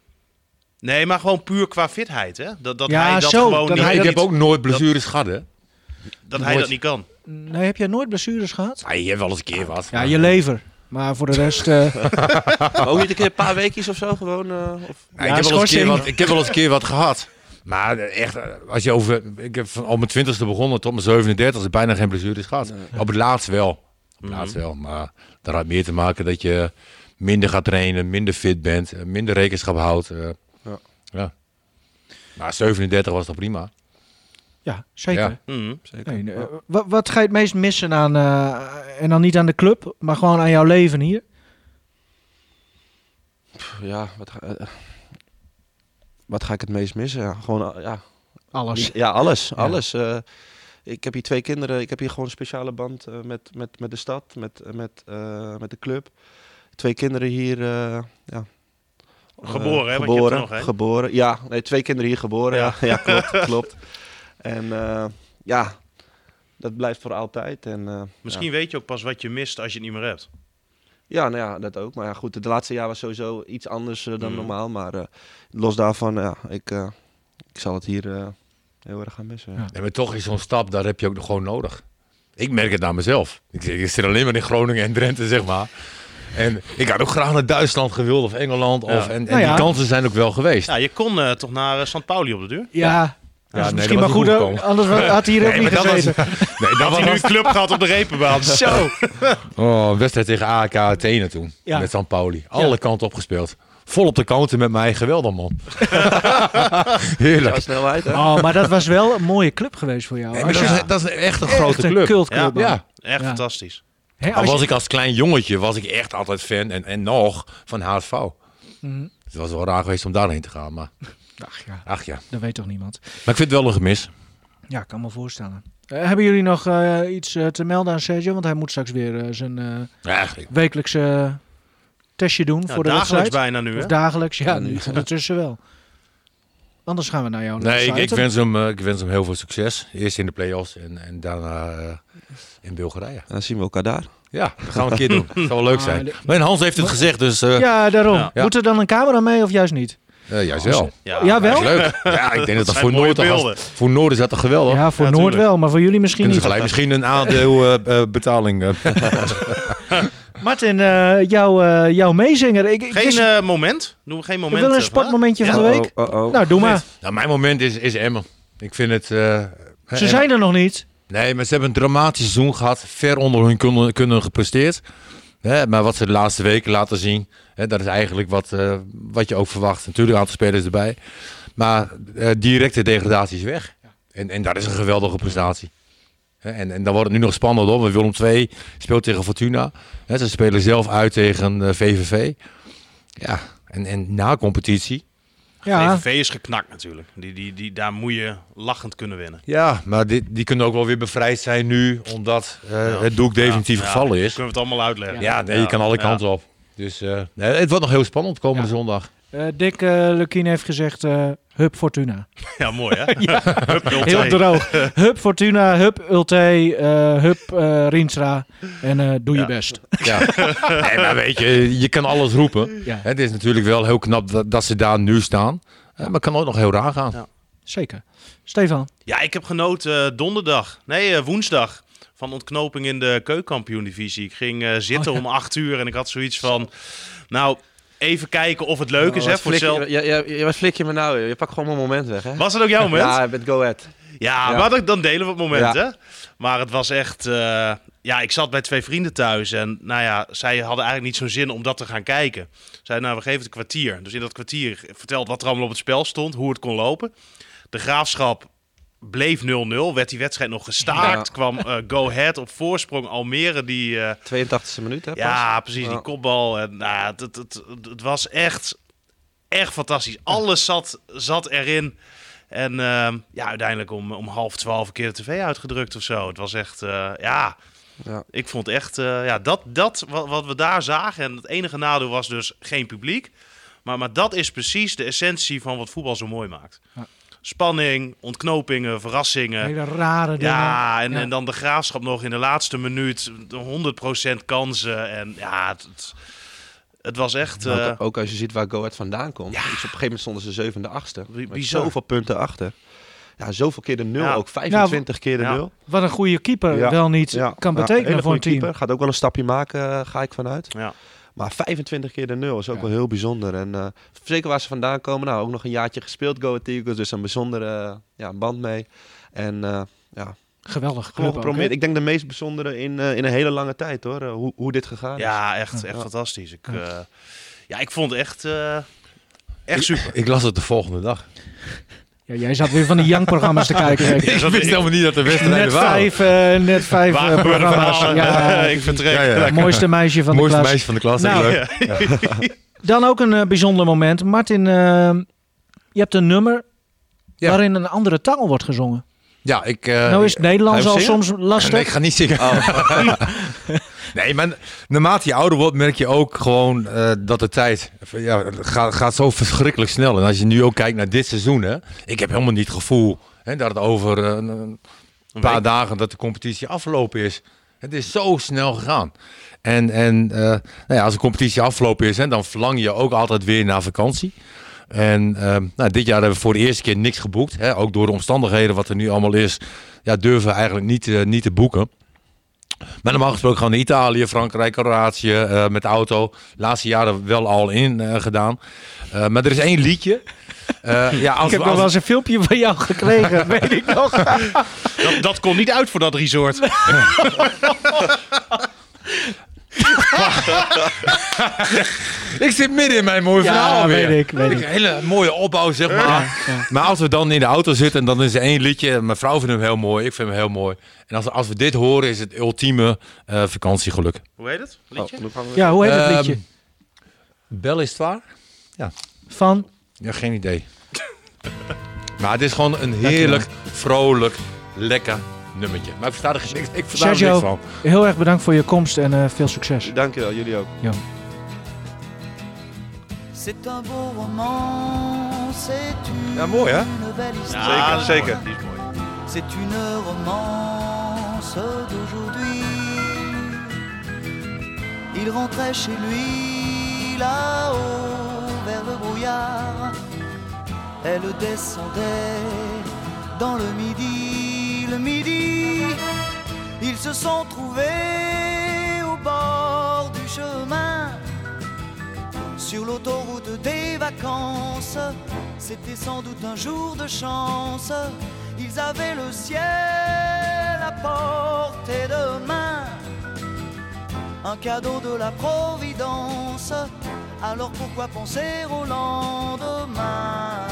Nee, maar gewoon puur qua fitheid, hè? Dat, dat Ja, hij dat zo, gewoon dat niet, hij ik niet- heb ook nooit blessures gehad, hè? dat hij nooit. dat niet kan. Nee, heb jij nooit blessures gehad? Ah, je hebt wel eens een keer wat. Ja, je lever. Maar voor de rest... uh, Ook niet een keer een paar weekjes of zo gewoon. Uh, of... Ja, Ja, ik, heb wel eens een keer schorsing. wat, ik heb wel eens een keer wat gehad. Maar eh, echt, eh, als je over... Ik heb van op mijn twintigste begonnen tot mijn zevenendertigste bijna geen blessures gehad. Op het laatst wel. Op het laatst wel. Maar dat had meer te maken dat je minder gaat trainen, minder fit bent, eh, minder rekenschap houdt. eh. Ja. Ja. Maar zevenendertig was toch prima? ja, zeker. Ja. Mhm. Zeker. Nee, uh, wat, wat ga je het meest missen aan... Uh, en dan niet aan de club, maar gewoon aan jouw leven hier? Ja, wat ga, uh, wat ga ik het meest missen? Ja, gewoon, uh, ja, Alles. ja, alles. alles. Uh, ik heb hier twee kinderen. Ik heb hier gewoon een speciale band uh, met, met, met de stad, met, uh, met, uh, met de club. Twee kinderen hier. Uh, ja. Geboren, hè? Want je hebt er Geboren, nog één. geboren. Ja, nee, twee kinderen hier geboren. Ja, ja, klopt, klopt. En uh, ja, dat blijft voor altijd. En, uh, Misschien weet je ook pas wat je mist als je het niet meer hebt. Ja, nou ja, dat ook. Maar ja, goed, de laatste jaar was sowieso iets anders uh, dan Mm. normaal. Maar uh, los daarvan, ja, ik, uh, ik zal het hier uh, heel erg gaan missen. Ja. Ja. Ja, maar toch is zo'n stap, daar heb je ook gewoon nodig. Ik merk het naar mezelf. Ik, ik zit alleen maar in Groningen en Drenthe, zeg maar. En ik had ook graag naar Duitsland gewild of Engeland. Ja. Of, en en Nou ja. die kansen zijn ook wel geweest. Ja, je kon uh, toch naar uh, Sankt Pauli op de deur? Ja, Ja, dat is nee, misschien dat maar was goed. niet ook, goed Anders had hij hier ook Nee, niet maar dat was, gezeten. nee, dat Had was hij nu een club gehad op de repenbaan? Zo. oh, een wedstrijd tegen A E K Athene toen. Ja. Met San Pauli. Alle kanten opgespeeld. vol op de counter met mij. Geweldig, man. Heerlijk. Ja, snelheid, hè? Oh, maar dat was wel een mooie club geweest voor jou. Ja, maar Als dat, je- is, dat is echt een echt grote een club. cultclub. Ja. man. Ja. Echt Ja. fantastisch. Hè, Al als was je- ik als klein jongetje, was ik echt altijd fan. En, en nog van H S V. Mhm. Het was wel raar geweest om daarheen te gaan. Maar Ach ja, ach ja. dat weet toch niemand. Maar ik vind het wel een gemis. Ja, ik kan me voorstellen. Eh, hebben jullie nog eh, iets eh, te melden aan Sergio? Want hij moet straks weer eh, zijn eh, Ja, ik- wekelijkse eh, testje doen Ja, voor de dagelijks wedstrijd. bijna nu, Of hè? dagelijks, ja, nu ondertussen wel. Anders gaan we naar jou. nee, ik, ik, wens hem, eh, ik wens hem heel veel succes. Eerst in de play-offs en, en daarna eh, in Bulgarije. Dan zien we elkaar daar. Ja, dat gaan we een keer doen. Dat zou wel leuk Ah, zijn. de- Maar Hans heeft het gezegd, dus eh Ja, daarom. Ja. Ja. Moet er dan een camera mee of juist niet? eh, juist wel. Ja, Ja, Dat wel? is leuk. Ja, ik denk dat dat zijn voor mooie Noord, toch beelden. als- voor Noord is dat toch geweldig? Ja, voor Ja, Noord tuurlijk. wel, maar voor jullie misschien Kunnen ze niet. gelijk misschien een aandeelbetaling. Martin, eh, jouw, eh, jouw meezinger. Ik, ik Geen wist- eh, moment? Doen we geen we moment? willen een eh, sportmomentje Ja. van de week. Oh, oh, oh. Nou, doe maar. nou, mijn moment is, is Emmen. Ik vind het... eh, Ze zijn er nog niet. Nee, maar ze hebben een dramatisch seizoen gehad. Ver onder hun kunnen, kunnen gepresteerd. Hè, maar wat ze de laatste weken laten zien, hè, dat is eigenlijk wat, eh, wat je ook verwacht. Natuurlijk een aantal spelers erbij. Maar eh, directe degradatie is weg. En, en dat is een geweldige prestatie. Hè, en, en dan wordt het nu nog spannend hoor. Want Willem twee speelt tegen Fortuna. Hè, ze spelen zelf uit tegen eh, V V V. Ja, en, en na competitie. Ja, V V V is geknakt natuurlijk. Die, die, die, daar moet je lachend kunnen winnen. Ja, maar die, die kunnen ook wel weer bevrijd zijn nu. Omdat eh, het doek definitief Ja, gevallen ja, is. Kunnen we het allemaal uitleggen. Ja, nee, je kan alle Ja. kanten op. Dus eh, nee, het wordt nog heel spannend komende zondag. eh, Dick uh, Lukien heeft gezegd, eh Hup Fortuna. Ja, mooi hè? Hup, nul twee. Heel droog. Hup Fortuna, Hup Ulte, eh, Hup eh, Rienstra en eh, doe je Ja. best. Ja. Nee, maar weet je, je kan alles roepen. Ja, Het is natuurlijk wel heel knap dat, dat ze daar nu staan. Eh, maar het kan ook nog heel raar gaan. Ja. zeker. Stefan. Ja, ik heb genoten uh, donderdag. Nee, uh, woensdag. Van ontknoping in de keukenkampioen-divisie. Ik ging uh, zitten Oh, ja. om acht uur en ik had zoiets van... Nou, even kijken of het leuk is. Oh, Hè, wat voor flik hetzelfde. je, je, je, wat flik je me nou? Je pakt gewoon mijn moment weg, hè? Was het ook jouw moment? Ja, met Go Ahead. Ja, Ja. maar dan, dan delen we het moment, Ja. hè? Maar het was echt... uh, ja, ik zat bij twee vrienden thuis en nou ja, zij hadden eigenlijk niet zo'n zin om dat te gaan kijken. Zeiden, nou, we geven het een kwartier. Dus in dat kwartier verteld wat er allemaal op het spel stond, hoe het kon lopen. De Graafschap bleef nul nul, werd die wedstrijd nog gestaakt. Ja. Kwam uh, Go Ahead op voorsprong, Almere die... Uh, tweeëntachtigste minuut, hè? pas? ja, precies, die Ja. kopbal. En, nou, het, het, het, het was echt, echt fantastisch. Alles zat, zat erin. En uh, ja, uiteindelijk om, om half twaalf een keer de tv uitgedrukt of zo. Het was echt, uh, ja, Ja. ik vond echt, uh, ja, dat, dat wat, wat we daar zagen. En het enige nadeel was dus geen publiek. Maar, maar dat is precies de essentie van wat voetbal zo mooi maakt. Ja. Spanning, ontknopingen, verrassingen. Hele rare dingen. Ja, en, Ja. en dan de Graafschap nog in de laatste minuut. honderd procent kansen. En ja, het, het, het was echt... Uh, ook, ook als je ziet waar Go Ahead vandaan komt. Ja. Dus op een gegeven moment stonden ze zevende, achtste. Bi- Met bizar. zoveel punten achter. Ja, zoveel keer de nul. Ja. Ook vijfentwintig keer de Ja. nul. Wat een goede keeper Ja. wel niet Ja. kan Ja, betekenen hele voor een goede team. keeper. Gaat ook wel een stapje maken, uh, ga ik vanuit. ja. Maar vijfentwintig keer de nul is ook Ja. wel heel bijzonder. En uh, zeker waar ze vandaan komen. Nou, ook nog een jaartje gespeeld, Go Ahead Eagles. Dus een bijzondere uh, ja, band mee. En uh, ja, Geweldig gewoon club ook, geprobeerd. hè? Ik denk de meest bijzondere in, uh, in een hele lange tijd, hoor. Uh, hoe, hoe dit gegaan is. ja, echt, echt Ja. fantastisch. Ik, Ja. uh, ja, ik vond het echt, uh, echt super. Ik las het de volgende dag. Ja, jij zat weer van die jankprogramma's te kijken. zeker. Ik wist helemaal niet dat de wedstrijden Net waren. vijf, uh, net vijf Waar uh, gebeurde programma's. verhalen? Ja, ik vertrek. Ja, ja. het mooiste meisje van Mooiste de klas. meisje van de klas. Nou, leuk. Dan ook een uh, bijzonder moment. Martin, uh, je hebt een nummer Ja. waarin een andere taal wordt gezongen. Ja, ik... uh, nou is het Nederlands ga je al zingen? soms lastig. Nee, ik ga niet zingen. Nee, maar naarmate je ouder wordt, merk je ook gewoon uh, dat de tijd ja, gaat, gaat zo verschrikkelijk snel. En als je nu ook kijkt naar dit seizoen, hè, ik heb helemaal niet het gevoel hè, dat het over uh, een, een paar week. dagen dat de competitie afgelopen is. Het is zo snel gegaan. En, en uh, nou ja, als de competitie afgelopen is, hè, dan verlang je ook altijd weer naar vakantie. En uh, nou, dit jaar hebben we voor de eerste keer niks geboekt. Hè, ook door de omstandigheden wat er nu allemaal is, ja, durven we eigenlijk niet, uh, niet te boeken. Maar normaal gesproken gaan we naar Italië, Frankrijk, Kroatië uh, met de auto. De laatste jaren wel al in uh, gedaan. Uh, maar er is één liedje. Uh, ja, als, Ik heb als, nog wel eens een filmpje van jou gekregen, weet ik nog. Dat, dat kon niet uit voor dat resort. Ik zit midden in mijn mooie Ja, verhaal weet weer. ik, weet ik. Een hele mooie opbouw, zeg maar. Ja, ja. Maar als we dan in de auto zitten, dan is er één liedje. Mijn vrouw vindt hem heel mooi, ik vind hem heel mooi. En als, als we dit horen, is het ultieme uh, vakantiegeluk. Hoe heet het? Liedje? Oh, Ja, hoe heet het Ehm, liedje? Belle Histoire? Van? Ja, geen idee. Maar het is gewoon een heerlijk, vrolijk, lekker nummertje. Maar ik versta er geen- ik, ik versta er niks Sergio, van. heel erg bedankt voor je komst en uh, veel succes. Dankjewel, jullie ook. C'est un beau roman, c'est une, Ja, mooi, hè? une belle histoire. Ja, Zeker, dat is zeker. mooi. Die is mooi. C'est une romance d'aujourd'hui. Il rentrait chez lui là-haut vers le brouillard. Elle descendait dans le midi, le midi. Ils se sont trouvés au bord du chemin. Sur l'autoroute des vacances, c'était sans doute un jour de chance. Ils avaient le ciel à portée de main, un cadeau de la Providence. Alors pourquoi penser au lendemain?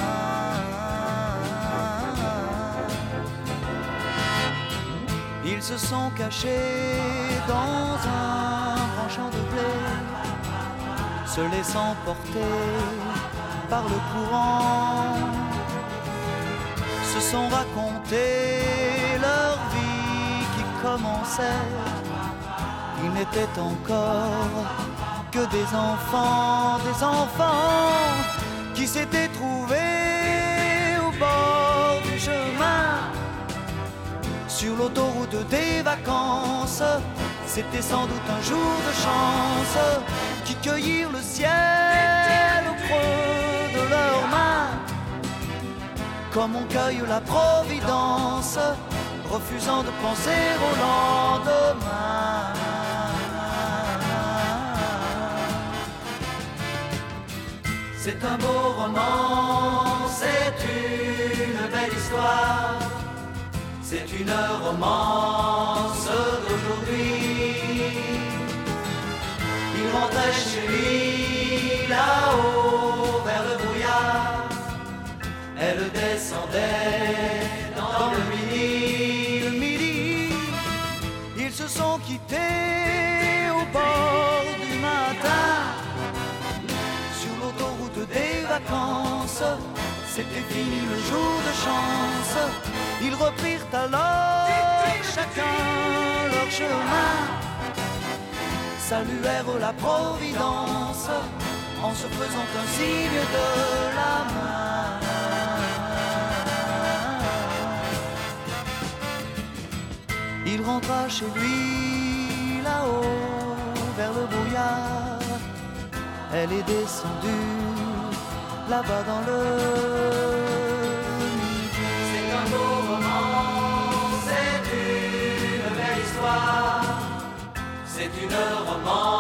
Ils se sont cachés dans un grand champ de blé, se laissant porter par le courant, se sont racontés leur vie qui commençait. Ils n'étaient encore que des enfants, des enfants qui s'étaient trouvés au bord du chemin. Sur l'autoroute des vacances, c'était sans doute un jour de chance, qui cueillirent le ciel au creux de leurs mains, comme on cueille la providence, refusant de penser au lendemain. C'est un beau roman, c'est une belle histoire. C'est une romance d'aujourd'hui. Il rentrait chez lui là-haut vers le brouillard. Elle descendait dans le midi, le midi. Ils se sont quittés au bord du matin. Sur l'autoroute des vacances, c'était fini le jour de chance. Ils reprirent alors chacun leur chemin, saluèrent la Providence en se faisant un signe de la main. Il rentra chez lui là-haut vers le brouillard. Elle est descendue là-bas dans le midi. C'est un beau roman, c'est une belle histoire. C'est une romance